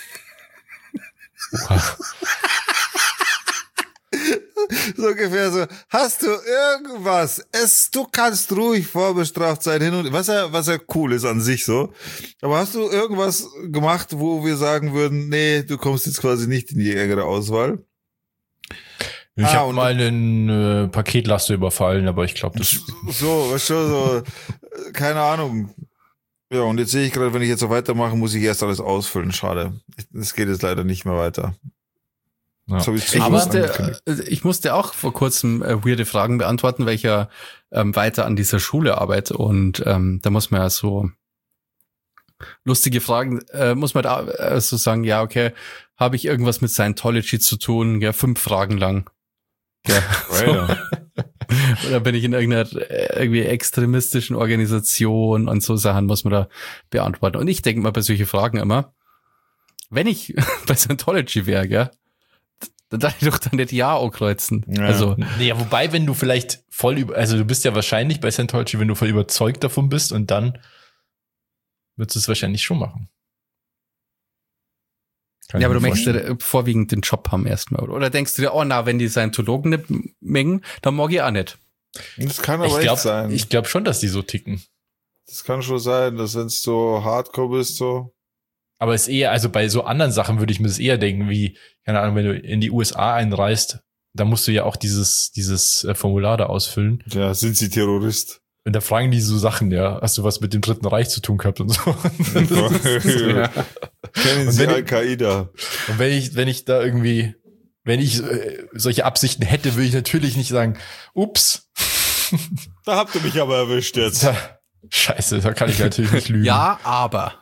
Speaker 1: So ungefähr so, hast du irgendwas? Es, du kannst ruhig vorbestraft sein hin und was ja, was ja cool ist an sich so. Aber hast du irgendwas gemacht, wo wir sagen würden, nee, du kommst jetzt quasi nicht in die engere Auswahl?
Speaker 2: Ich
Speaker 1: Ah,
Speaker 2: habe
Speaker 1: und-
Speaker 2: mal einen äh, Paketlaster überfallen, aber ich glaube, das
Speaker 1: So, was schon so, äh, keine Ahnung. Ja, und jetzt sehe ich gerade, wenn ich jetzt so weitermache, muss ich erst alles ausfüllen. Schade. Es geht jetzt leider nicht mehr weiter.
Speaker 2: ja.
Speaker 1: Das hab ich zu
Speaker 3: ich
Speaker 2: Aber-
Speaker 1: früh
Speaker 3: musste,
Speaker 1: angekündigt.
Speaker 3: äh, ich musste auch vor kurzem äh, weirde Fragen beantworten, weil ich ja ähm, weiter an dieser Schule arbeite und ähm, da muss man ja so lustige Fragen, äh, muss man da äh, so sagen, ja, okay, habe ich irgendwas mit Scientology zu tun? Ja, fünf Fragen lang. Ja, so. Oder bin ich in irgendeiner äh, irgendwie extremistischen Organisation und so Sachen muss man da beantworten. Und ich denke mal bei solchen Fragen immer, wenn ich bei Scientology wäre, gell, dann darf ich doch dann nicht Ja ankreuzen.
Speaker 1: Ja.
Speaker 3: Also,
Speaker 2: Nee, ja, wobei, wenn du vielleicht voll über, also du bist ja wahrscheinlich bei Scientology, wenn du voll überzeugt davon bist und dann würdest du es wahrscheinlich schon machen. Kann
Speaker 3: ja,
Speaker 2: ich
Speaker 3: aber du
Speaker 2: mir
Speaker 3: möchtest
Speaker 2: vorstellen.
Speaker 3: ja vorwiegend den Job haben erstmal. Oder Oder denkst du dir, oh na, wenn die Scientologen nicht mengen, dann mag ich auch nicht.
Speaker 1: Das kann aber
Speaker 2: Ich
Speaker 1: echt
Speaker 2: glaube
Speaker 1: sein.
Speaker 2: ich glaub schon, dass die so ticken.
Speaker 1: Das kann schon sein, dass wenn es so hardcore bist, so.
Speaker 2: Aber es ist eher, also bei so anderen Sachen würde ich mir das eher denken, wie, keine Ahnung, wenn du in die U S A einreist, da musst du ja auch dieses, dieses äh, Formular da ausfüllen.
Speaker 1: Ja, sind sie Terrorist?
Speaker 2: Und da fragen die so Sachen, ja, hast du was mit dem Dritten Reich zu tun gehabt und so.
Speaker 1: Ja. Kennen
Speaker 2: Und
Speaker 1: sie
Speaker 2: wenn-
Speaker 1: Al-Qaida?
Speaker 2: Und wenn ich, wenn ich da irgendwie, wenn ich äh, solche Absichten hätte, würde ich natürlich nicht sagen, ups,
Speaker 1: Da habt ihr mich aber erwischt jetzt.
Speaker 2: da, scheiße, da kann ich natürlich nicht lügen.
Speaker 3: Ja, aber.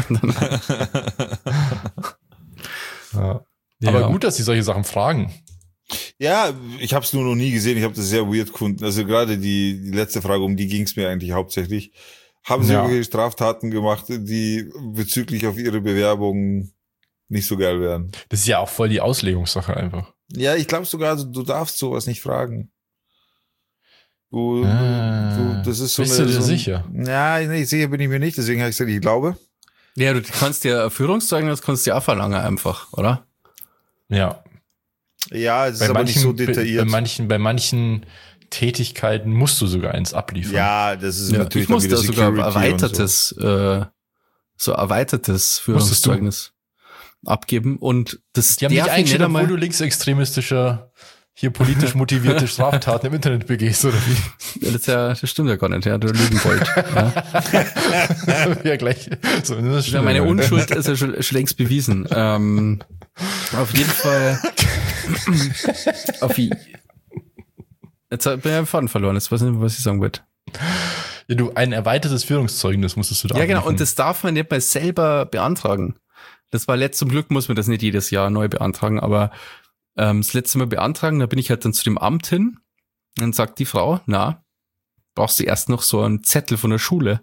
Speaker 2: Ja.
Speaker 3: Ja.
Speaker 2: Aber gut, dass die solche Sachen fragen.
Speaker 1: Ja, ich habe es nur noch nie gesehen. Ich habe das sehr weird gefunden. Also gerade die, die letzte Frage, um die ging es mir eigentlich hauptsächlich. haben sie
Speaker 2: Ja.
Speaker 1: irgendwelche Straftaten gemacht, die bezüglich auf ihre Bewerbung nicht so geil wären.
Speaker 2: Das ist ja auch voll die Auslegungssache einfach.
Speaker 1: Ja, ich glaube sogar, du, du darfst sowas nicht fragen. Du,
Speaker 2: Ah,
Speaker 1: du, das ist so
Speaker 2: bist
Speaker 1: eine,
Speaker 2: du dir
Speaker 1: so ein,
Speaker 2: sicher?
Speaker 1: Ja, nee, sicher bin ich mir nicht, deswegen habe ich gesagt, ich glaube.
Speaker 3: Ja, du kannst dir Führungszeugnis kannst du ja auch verlangen einfach, oder?
Speaker 2: Ja.
Speaker 1: Ja, es ist
Speaker 2: Bei
Speaker 1: aber
Speaker 2: manchen,
Speaker 1: nicht so
Speaker 2: bei,
Speaker 1: detailliert.
Speaker 2: bei manchen, bei manchen Tätigkeiten musst du sogar eins abliefern.
Speaker 1: Ja, das ist
Speaker 3: Ja,
Speaker 1: natürlich
Speaker 3: ich musste
Speaker 1: dann
Speaker 3: da
Speaker 1: wieder
Speaker 3: sogar
Speaker 1: Security und so.
Speaker 3: erweitertes, äh, so erweitertes
Speaker 2: Musstest du?
Speaker 3: Führungszeugnis abgeben und das
Speaker 2: Die haben dich
Speaker 3: darf ich
Speaker 2: eingestellt,
Speaker 3: nicht
Speaker 2: obwohl
Speaker 3: einmal-
Speaker 2: du linksextremistischer, hier politisch motivierte Straftaten im Internet begehst, oder wie?
Speaker 3: Ja, das, ist ja, das stimmt ja gar nicht, ja, du lügen wollt. Ja.
Speaker 2: Ja, gleich. So, das ist
Speaker 3: Ja, meine
Speaker 2: schlimm.
Speaker 3: Unschuld ist ja schon, schon längst bewiesen. Ähm, auf jeden Fall. auf je, jetzt bin ich den Faden verloren. Jetzt weiß ich nicht, was ich sagen wollte.
Speaker 2: Ja, du, ein erweitertes Führungszeugnis musstest du da
Speaker 3: Ja, genau.
Speaker 2: abliefern.
Speaker 3: Und das darf man nicht mal selber beantragen. Das war letzt, zum Glück muss man das nicht jedes Jahr neu beantragen, aber ähm, das letzte Mal beantragen, da bin ich halt dann zu dem Amt hin. Dann sagt die Frau, na, brauchst du erst noch so einen Zettel von der Schule.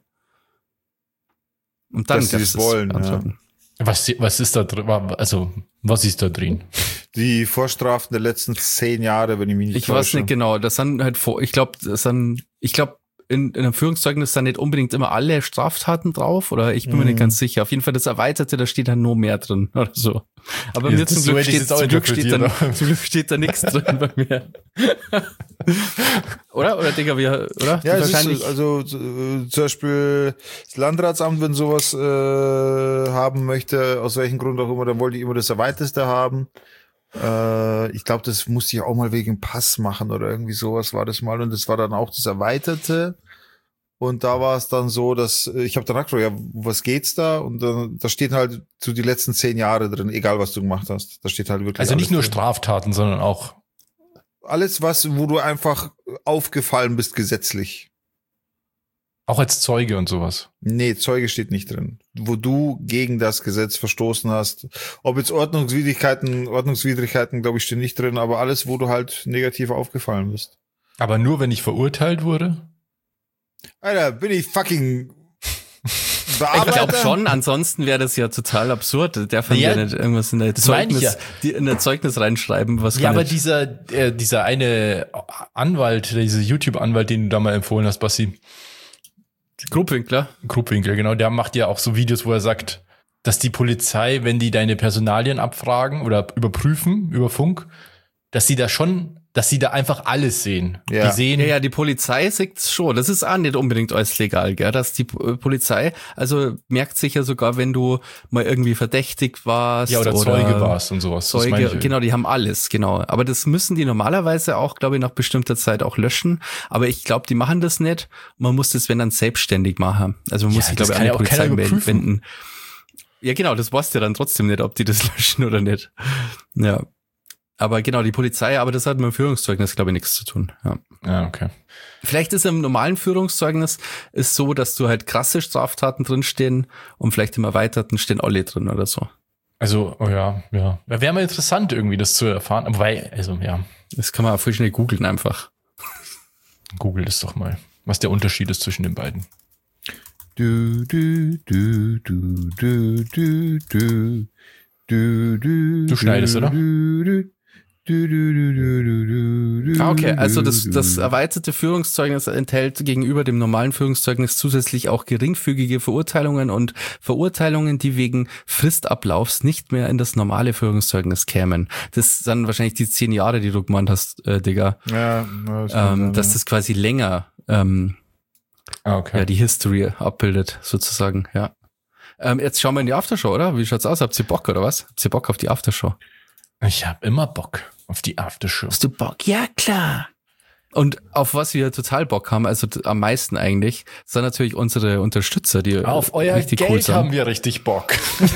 Speaker 3: Und dann
Speaker 1: Dass sie
Speaker 3: darfst
Speaker 1: es
Speaker 3: du es
Speaker 1: wollen,
Speaker 3: beantragen.
Speaker 2: Was, was ist da drin? Also, was ist da drin?
Speaker 1: Die Vorstrafen der letzten zehn Jahre, wenn ich mich nicht
Speaker 3: Ich
Speaker 1: täusche.
Speaker 3: weiß nicht genau, das sind halt vor, ich glaube, das sind, ich glaube, in, in einem Führungszeugnis sind nicht unbedingt immer alle Straftaten drauf, oder ich bin mir
Speaker 1: Mhm.
Speaker 3: nicht ganz sicher. Auf jeden Fall das Erweiterte, da steht dann nur mehr drin, oder so. Aber
Speaker 2: Ja,
Speaker 3: mir
Speaker 2: das
Speaker 3: zum
Speaker 2: so
Speaker 3: Glück,
Speaker 2: hätte ich
Speaker 3: steht,
Speaker 2: jetzt auch
Speaker 3: zum, Glück steht da,
Speaker 2: interpretiert,
Speaker 3: zum Glück steht da nichts drin bei mir. Oder? Oder, Digga, wir, oder?
Speaker 1: Ja, es
Speaker 3: Wahrscheinlich.
Speaker 1: ist, also äh, zum Beispiel das Landratsamt, wenn sowas äh, haben möchte, aus welchem Grund auch immer, dann wollte ich immer das Erweiterste haben. Äh, ich glaube, das musste ich auch mal wegen Pass machen oder irgendwie sowas war das mal. Und das war dann auch das Erweiterte. Und da war es dann so, dass äh, ich habe dann gefragt, ja, was geht's da? Und dann da steht halt so die letzten zehn Jahre drin, egal was du gemacht hast. Da steht halt wirklich
Speaker 2: Also nicht
Speaker 1: alles
Speaker 2: nur
Speaker 1: drin.
Speaker 2: Straftaten, sondern auch.
Speaker 1: Alles, was, wo du einfach aufgefallen bist gesetzlich.
Speaker 2: Auch als Zeuge und sowas.
Speaker 1: Nee, Zeuge steht nicht drin. Wo du gegen das Gesetz verstoßen hast. Ob jetzt Ordnungswidrigkeiten, Ordnungswidrigkeiten, glaube ich, stehen nicht drin, aber alles, wo du halt negativ aufgefallen bist.
Speaker 2: Aber nur, wenn ich verurteilt wurde?
Speaker 1: Alter, bin ich fucking
Speaker 3: Ich
Speaker 1: Bearbeiter?
Speaker 3: glaube schon, ansonsten wäre das ja total absurd. Der darf man
Speaker 2: Ja,
Speaker 3: ja nicht irgendwas in der
Speaker 2: das meine ich
Speaker 3: Zeugnis,
Speaker 2: ja.
Speaker 3: die, in der Zeugnis reinschreiben, was
Speaker 2: Ja,
Speaker 3: gar
Speaker 2: aber
Speaker 3: nicht.
Speaker 2: dieser, äh, dieser eine Anwalt, dieser YouTube-Anwalt, den du da mal empfohlen hast, Bassi,
Speaker 3: Grubwinkler.
Speaker 2: Grubwinkel, genau, der macht ja auch so Videos, wo er sagt, dass die Polizei, wenn die deine Personalien abfragen oder überprüfen über Funk, dass sie da schon, dass sie da einfach alles sehen.
Speaker 1: Ja.
Speaker 2: Die sehen,
Speaker 3: Ja, ja, die Polizei sieht's schon. Das ist auch nicht unbedingt alles legal, gell? Dass die äh, Polizei, also merkt sich ja sogar, wenn du mal irgendwie verdächtig warst.
Speaker 2: ja, oder, Zeuge warst und sowas. Das meine
Speaker 3: Zeuge,
Speaker 2: ich.
Speaker 3: genau, die haben alles, genau. Aber das müssen die normalerweise auch, glaube ich, nach bestimmter Zeit auch löschen. Aber ich glaube, die machen das nicht. Man muss das, wenn dann selbstständig machen. Also man
Speaker 2: Ja,
Speaker 3: muss sich,
Speaker 2: das
Speaker 3: glaube ich,
Speaker 2: kann
Speaker 3: an die
Speaker 2: ja auch
Speaker 3: Polizei
Speaker 2: keiner
Speaker 3: melden-
Speaker 2: überprüfen.
Speaker 3: wenden. Ja, genau, das weißt du ja dann trotzdem nicht, ob die das löschen oder nicht. Ja. Aber genau, die Polizei, aber das hat mit dem Führungszeugnis, glaube ich, nichts zu tun. Ja.
Speaker 2: Ja, okay.
Speaker 3: Vielleicht ist im normalen Führungszeugnis ist so, dass du halt krasse Straftaten drinstehen und vielleicht im Erweiterten stehen alle drin oder so.
Speaker 2: Also, oh ja, ja. Wäre mal interessant, irgendwie das zu erfahren. Aber weil, also, ja,
Speaker 3: Das kann man auch voll schnell googeln einfach.
Speaker 2: google das doch mal, was der Unterschied ist zwischen den beiden.
Speaker 1: Du, du, du, du, du, du, du, du, du,
Speaker 2: Du schneidest, oder?
Speaker 1: Du, du, du, du, du, du, du, du,
Speaker 3: Ah, okay, also das,
Speaker 1: du,
Speaker 3: das
Speaker 1: du.
Speaker 3: erweiterte Führungszeugnis enthält gegenüber dem normalen Führungszeugnis zusätzlich auch geringfügige Verurteilungen und Verurteilungen, die wegen Fristablaufs nicht mehr in das normale Führungszeugnis kämen. Das sind wahrscheinlich die zehn Jahre, die du gemeint hast, äh, Digga.
Speaker 1: Ja, das kann
Speaker 3: Ähm,
Speaker 1: sein,
Speaker 3: dass
Speaker 1: ja.
Speaker 3: das quasi länger ähm,
Speaker 2: Ah, okay.
Speaker 3: ja, die History abbildet, sozusagen, ja. Ähm, jetzt schauen wir in die Aftershow, oder? Wie schaut's aus? Habt ihr Bock, oder was? Habt ihr Bock auf die Aftershow?
Speaker 2: Ich habe immer Bock auf die Aftershow.
Speaker 3: Hast du Bock? Ja, klar. Und auf was wir total Bock haben, also t- am meisten eigentlich, sind natürlich unsere Unterstützer, die
Speaker 2: Auf euer
Speaker 3: richtig
Speaker 2: Geld
Speaker 3: cool sind.
Speaker 2: haben wir richtig Bock.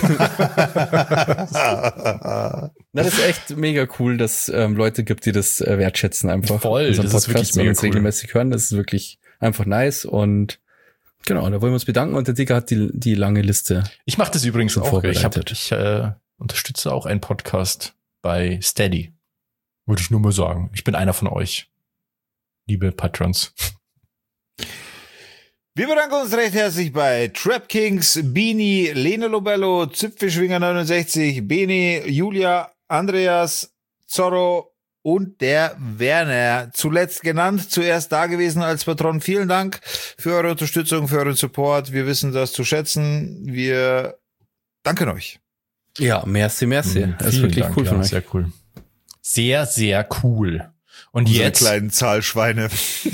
Speaker 3: Na, das ist echt mega cool, dass ähm, Leute gibt, die das äh, wertschätzen einfach.
Speaker 2: Voll,
Speaker 3: unseren
Speaker 2: das ist wirklich
Speaker 3: und
Speaker 2: mega
Speaker 3: uns
Speaker 2: cool.
Speaker 3: regelmäßig hören. Das ist wirklich einfach nice und genau, da wollen wir uns bedanken und der Digger hat die, die lange Liste.
Speaker 2: Ich mache das übrigens
Speaker 3: Schon
Speaker 2: auch. Ich, hab,
Speaker 3: vorbereitet.
Speaker 2: ich äh, unterstütze auch einen Podcast bei Steady. Würde ich nur mal sagen. Ich bin einer von euch, liebe Patrons.
Speaker 1: Wir bedanken uns recht herzlich bei Trap Kings, Beanie, Lene Lobello, Zipfelschwinger neunundsechzig, Bene, Julia, Andreas, Zorro und der Werner. Zuletzt genannt, zuerst da gewesen als Patron. Vielen Dank für eure Unterstützung, für euren Support. Wir wissen das zu schätzen. Wir danken euch.
Speaker 3: Ja, merci, merci.
Speaker 2: Mhm,
Speaker 3: Das ist
Speaker 2: vielen
Speaker 3: wirklich
Speaker 2: Dank,
Speaker 3: cool von
Speaker 2: ja,
Speaker 3: euch.
Speaker 2: sehr cool. Sehr, sehr cool. Und
Speaker 1: Unsere
Speaker 2: jetzt
Speaker 1: kleinen Zahlschweine.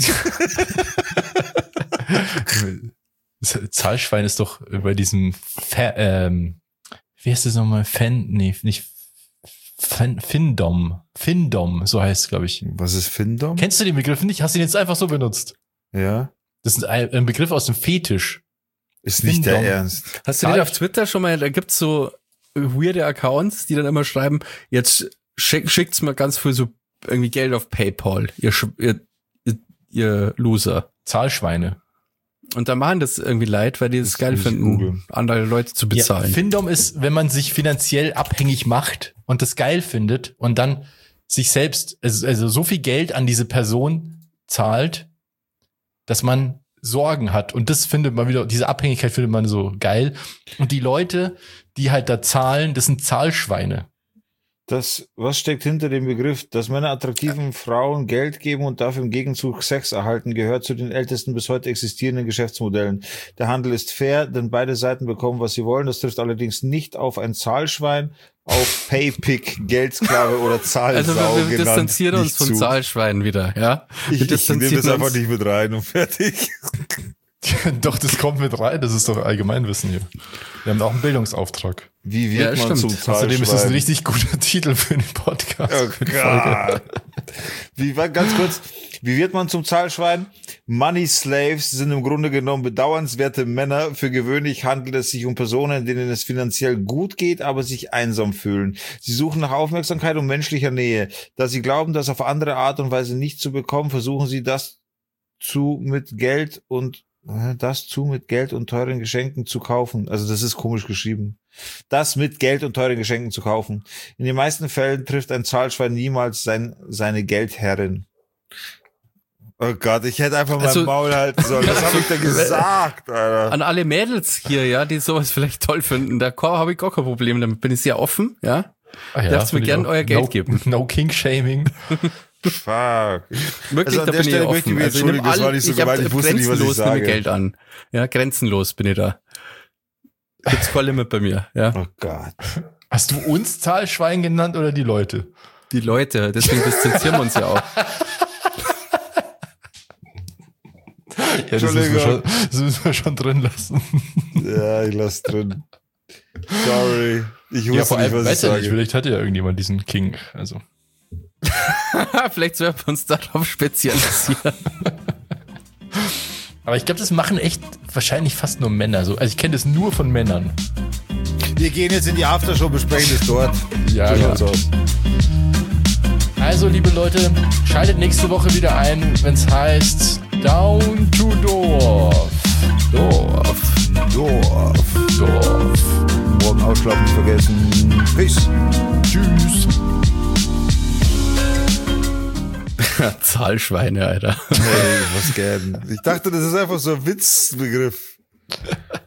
Speaker 2: Zahlschwein ist doch bei diesem Fa- ähm, wie heißt das nochmal? Fan, nee, nicht Fan, Findom. Findom, so heißt es, glaube ich.
Speaker 1: Was ist Findom?
Speaker 2: Kennst du den Begriff nicht? Hast du ihn jetzt einfach so benutzt?
Speaker 1: Ja.
Speaker 2: Das ist ein, ein Begriff aus dem Fetisch.
Speaker 1: Ist nicht der
Speaker 2: Findom.
Speaker 1: Ernst.
Speaker 3: Hast du den auf Twitter schon mal, da gibt's so weirde Accounts, die dann immer schreiben, jetzt schick, schickt's mal ganz viel so irgendwie Geld auf PayPal, ihr, Sch- ihr, ihr, ihr Loser.
Speaker 2: Zahlschweine.
Speaker 3: Und da machen das irgendwie leid, weil die es
Speaker 1: Das
Speaker 3: geil
Speaker 1: muss ich
Speaker 3: finden,
Speaker 1: googeln.
Speaker 3: andere Leute zu bezahlen.
Speaker 2: Ja, Findom ist, wenn man sich finanziell abhängig macht und das geil findet und dann sich selbst, also, also so viel Geld an diese Person zahlt, dass man Sorgen hat. Und das findet man wieder, diese Abhängigkeit findet man so geil. Und die Leute, die halt da zahlen, das sind Zahlschweine.
Speaker 1: Das, was steckt hinter dem Begriff, dass Männer attraktiven Frauen Geld geben und dafür im Gegenzug Sex erhalten, gehört zu den ältesten bis heute existierenden Geschäftsmodellen. Der Handel ist fair, denn beide Seiten bekommen, was sie wollen. Das trifft allerdings nicht auf ein Zahlschwein, auf Paypick, Geldsklave oder Zahlsau
Speaker 3: Also wir, wir
Speaker 1: genannt
Speaker 3: distanzieren uns
Speaker 1: nicht
Speaker 3: von
Speaker 1: zu.
Speaker 3: Zahlschweinen wieder, ja?
Speaker 1: Ich,
Speaker 3: Wir
Speaker 1: ich nehme das
Speaker 3: distanzieren
Speaker 1: einfach
Speaker 3: uns-
Speaker 1: nicht mit rein und fertig.
Speaker 2: Doch, das kommt mit rein. Das ist doch Allgemeinwissen hier. Wir haben auch einen Bildungsauftrag.
Speaker 1: Wie wird
Speaker 3: Ja,
Speaker 1: man
Speaker 3: stimmt.
Speaker 1: zum Zahlschwein?
Speaker 2: Außerdem ist das ein richtig guter Titel für den Podcast.
Speaker 1: Oh
Speaker 2: für die Folge.
Speaker 1: Gott. Wie, war- ganz kurz, wie wird man zum Zahlschwein? Money Slaves sind im Grunde genommen bedauernswerte Männer. Für gewöhnlich handelt es sich um Personen, denen es finanziell gut geht, aber sich einsam fühlen. Sie suchen nach Aufmerksamkeit und menschlicher Nähe. Da sie glauben, das auf andere Art und Weise nicht zu bekommen, versuchen sie das zu mit Geld und äh, das zu mit Geld und teuren Geschenken zu kaufen. Also das ist komisch geschrieben. Das mit Geld und teuren Geschenken zu kaufen. In den meisten Fällen trifft ein Zahlschwein niemals sein, seine Geldherrin. Oh Gott, ich hätte einfach
Speaker 3: Also-
Speaker 1: mein Maul halten sollen. Was habe ich da gesagt, Alter?
Speaker 3: An alle Mädels hier, ja, die sowas vielleicht toll finden, da habe ich gar kein Problem, damit bin ich sehr offen, ja.
Speaker 2: Ah ja,
Speaker 3: Darfst mir
Speaker 2: finde ich
Speaker 3: gern
Speaker 2: auch.
Speaker 3: euer Geld
Speaker 2: no,
Speaker 3: geben.
Speaker 2: No King-Shaming.
Speaker 1: Fuck.
Speaker 3: Wirklich,
Speaker 1: Also an
Speaker 3: da
Speaker 1: der
Speaker 3: bin
Speaker 1: Stelle
Speaker 3: ich
Speaker 1: möchte ich
Speaker 3: offen.
Speaker 1: mich
Speaker 3: Also ich nehme
Speaker 1: entschuldigen, das war
Speaker 3: all,
Speaker 1: nicht so
Speaker 3: ich hab
Speaker 1: gemeint, ich wusste nicht, was ich
Speaker 3: grenzenlos nehme
Speaker 1: sage.
Speaker 3: Geld an. Ja, grenzenlos bin ich da. Gibt's kein Limit bei mir, ja.
Speaker 1: Oh Gott.
Speaker 2: Hast du uns Zahlschwein genannt oder die Leute?
Speaker 3: Die Leute, deswegen distanzieren wir uns ja auch.
Speaker 2: Ja, das müssen, wir schon, das müssen wir schon drin lassen.
Speaker 1: Ja, ich lass drin. Sorry. Ich wusste
Speaker 2: Ja, vor
Speaker 1: nicht,
Speaker 2: allem,
Speaker 1: was ich
Speaker 2: weiß ja nicht,
Speaker 1: sage.
Speaker 2: vielleicht hat ja irgendjemand diesen King. Also.
Speaker 3: Vielleicht sollten wir uns darauf spezialisieren.
Speaker 2: Aber ich glaube, das machen echt wahrscheinlich fast nur Männer. So. Also ich kenne das nur von Männern.
Speaker 1: Wir gehen jetzt in die Aftershow, besprechen das dort.
Speaker 2: Ja,
Speaker 1: So
Speaker 2: ja.
Speaker 1: schaut's aus.
Speaker 2: Also, liebe Leute, schaltet nächste Woche wieder ein, wenn es heißt Down to Dorf.
Speaker 3: Dorf.
Speaker 1: Dorf.
Speaker 2: Dorf.
Speaker 1: Morgen ausschlafen nicht vergessen. Peace.
Speaker 2: Tschüss.
Speaker 3: Zahlschweine, Alter.
Speaker 1: Hey, was gern. Ich dachte, das ist einfach so ein Witzbegriff.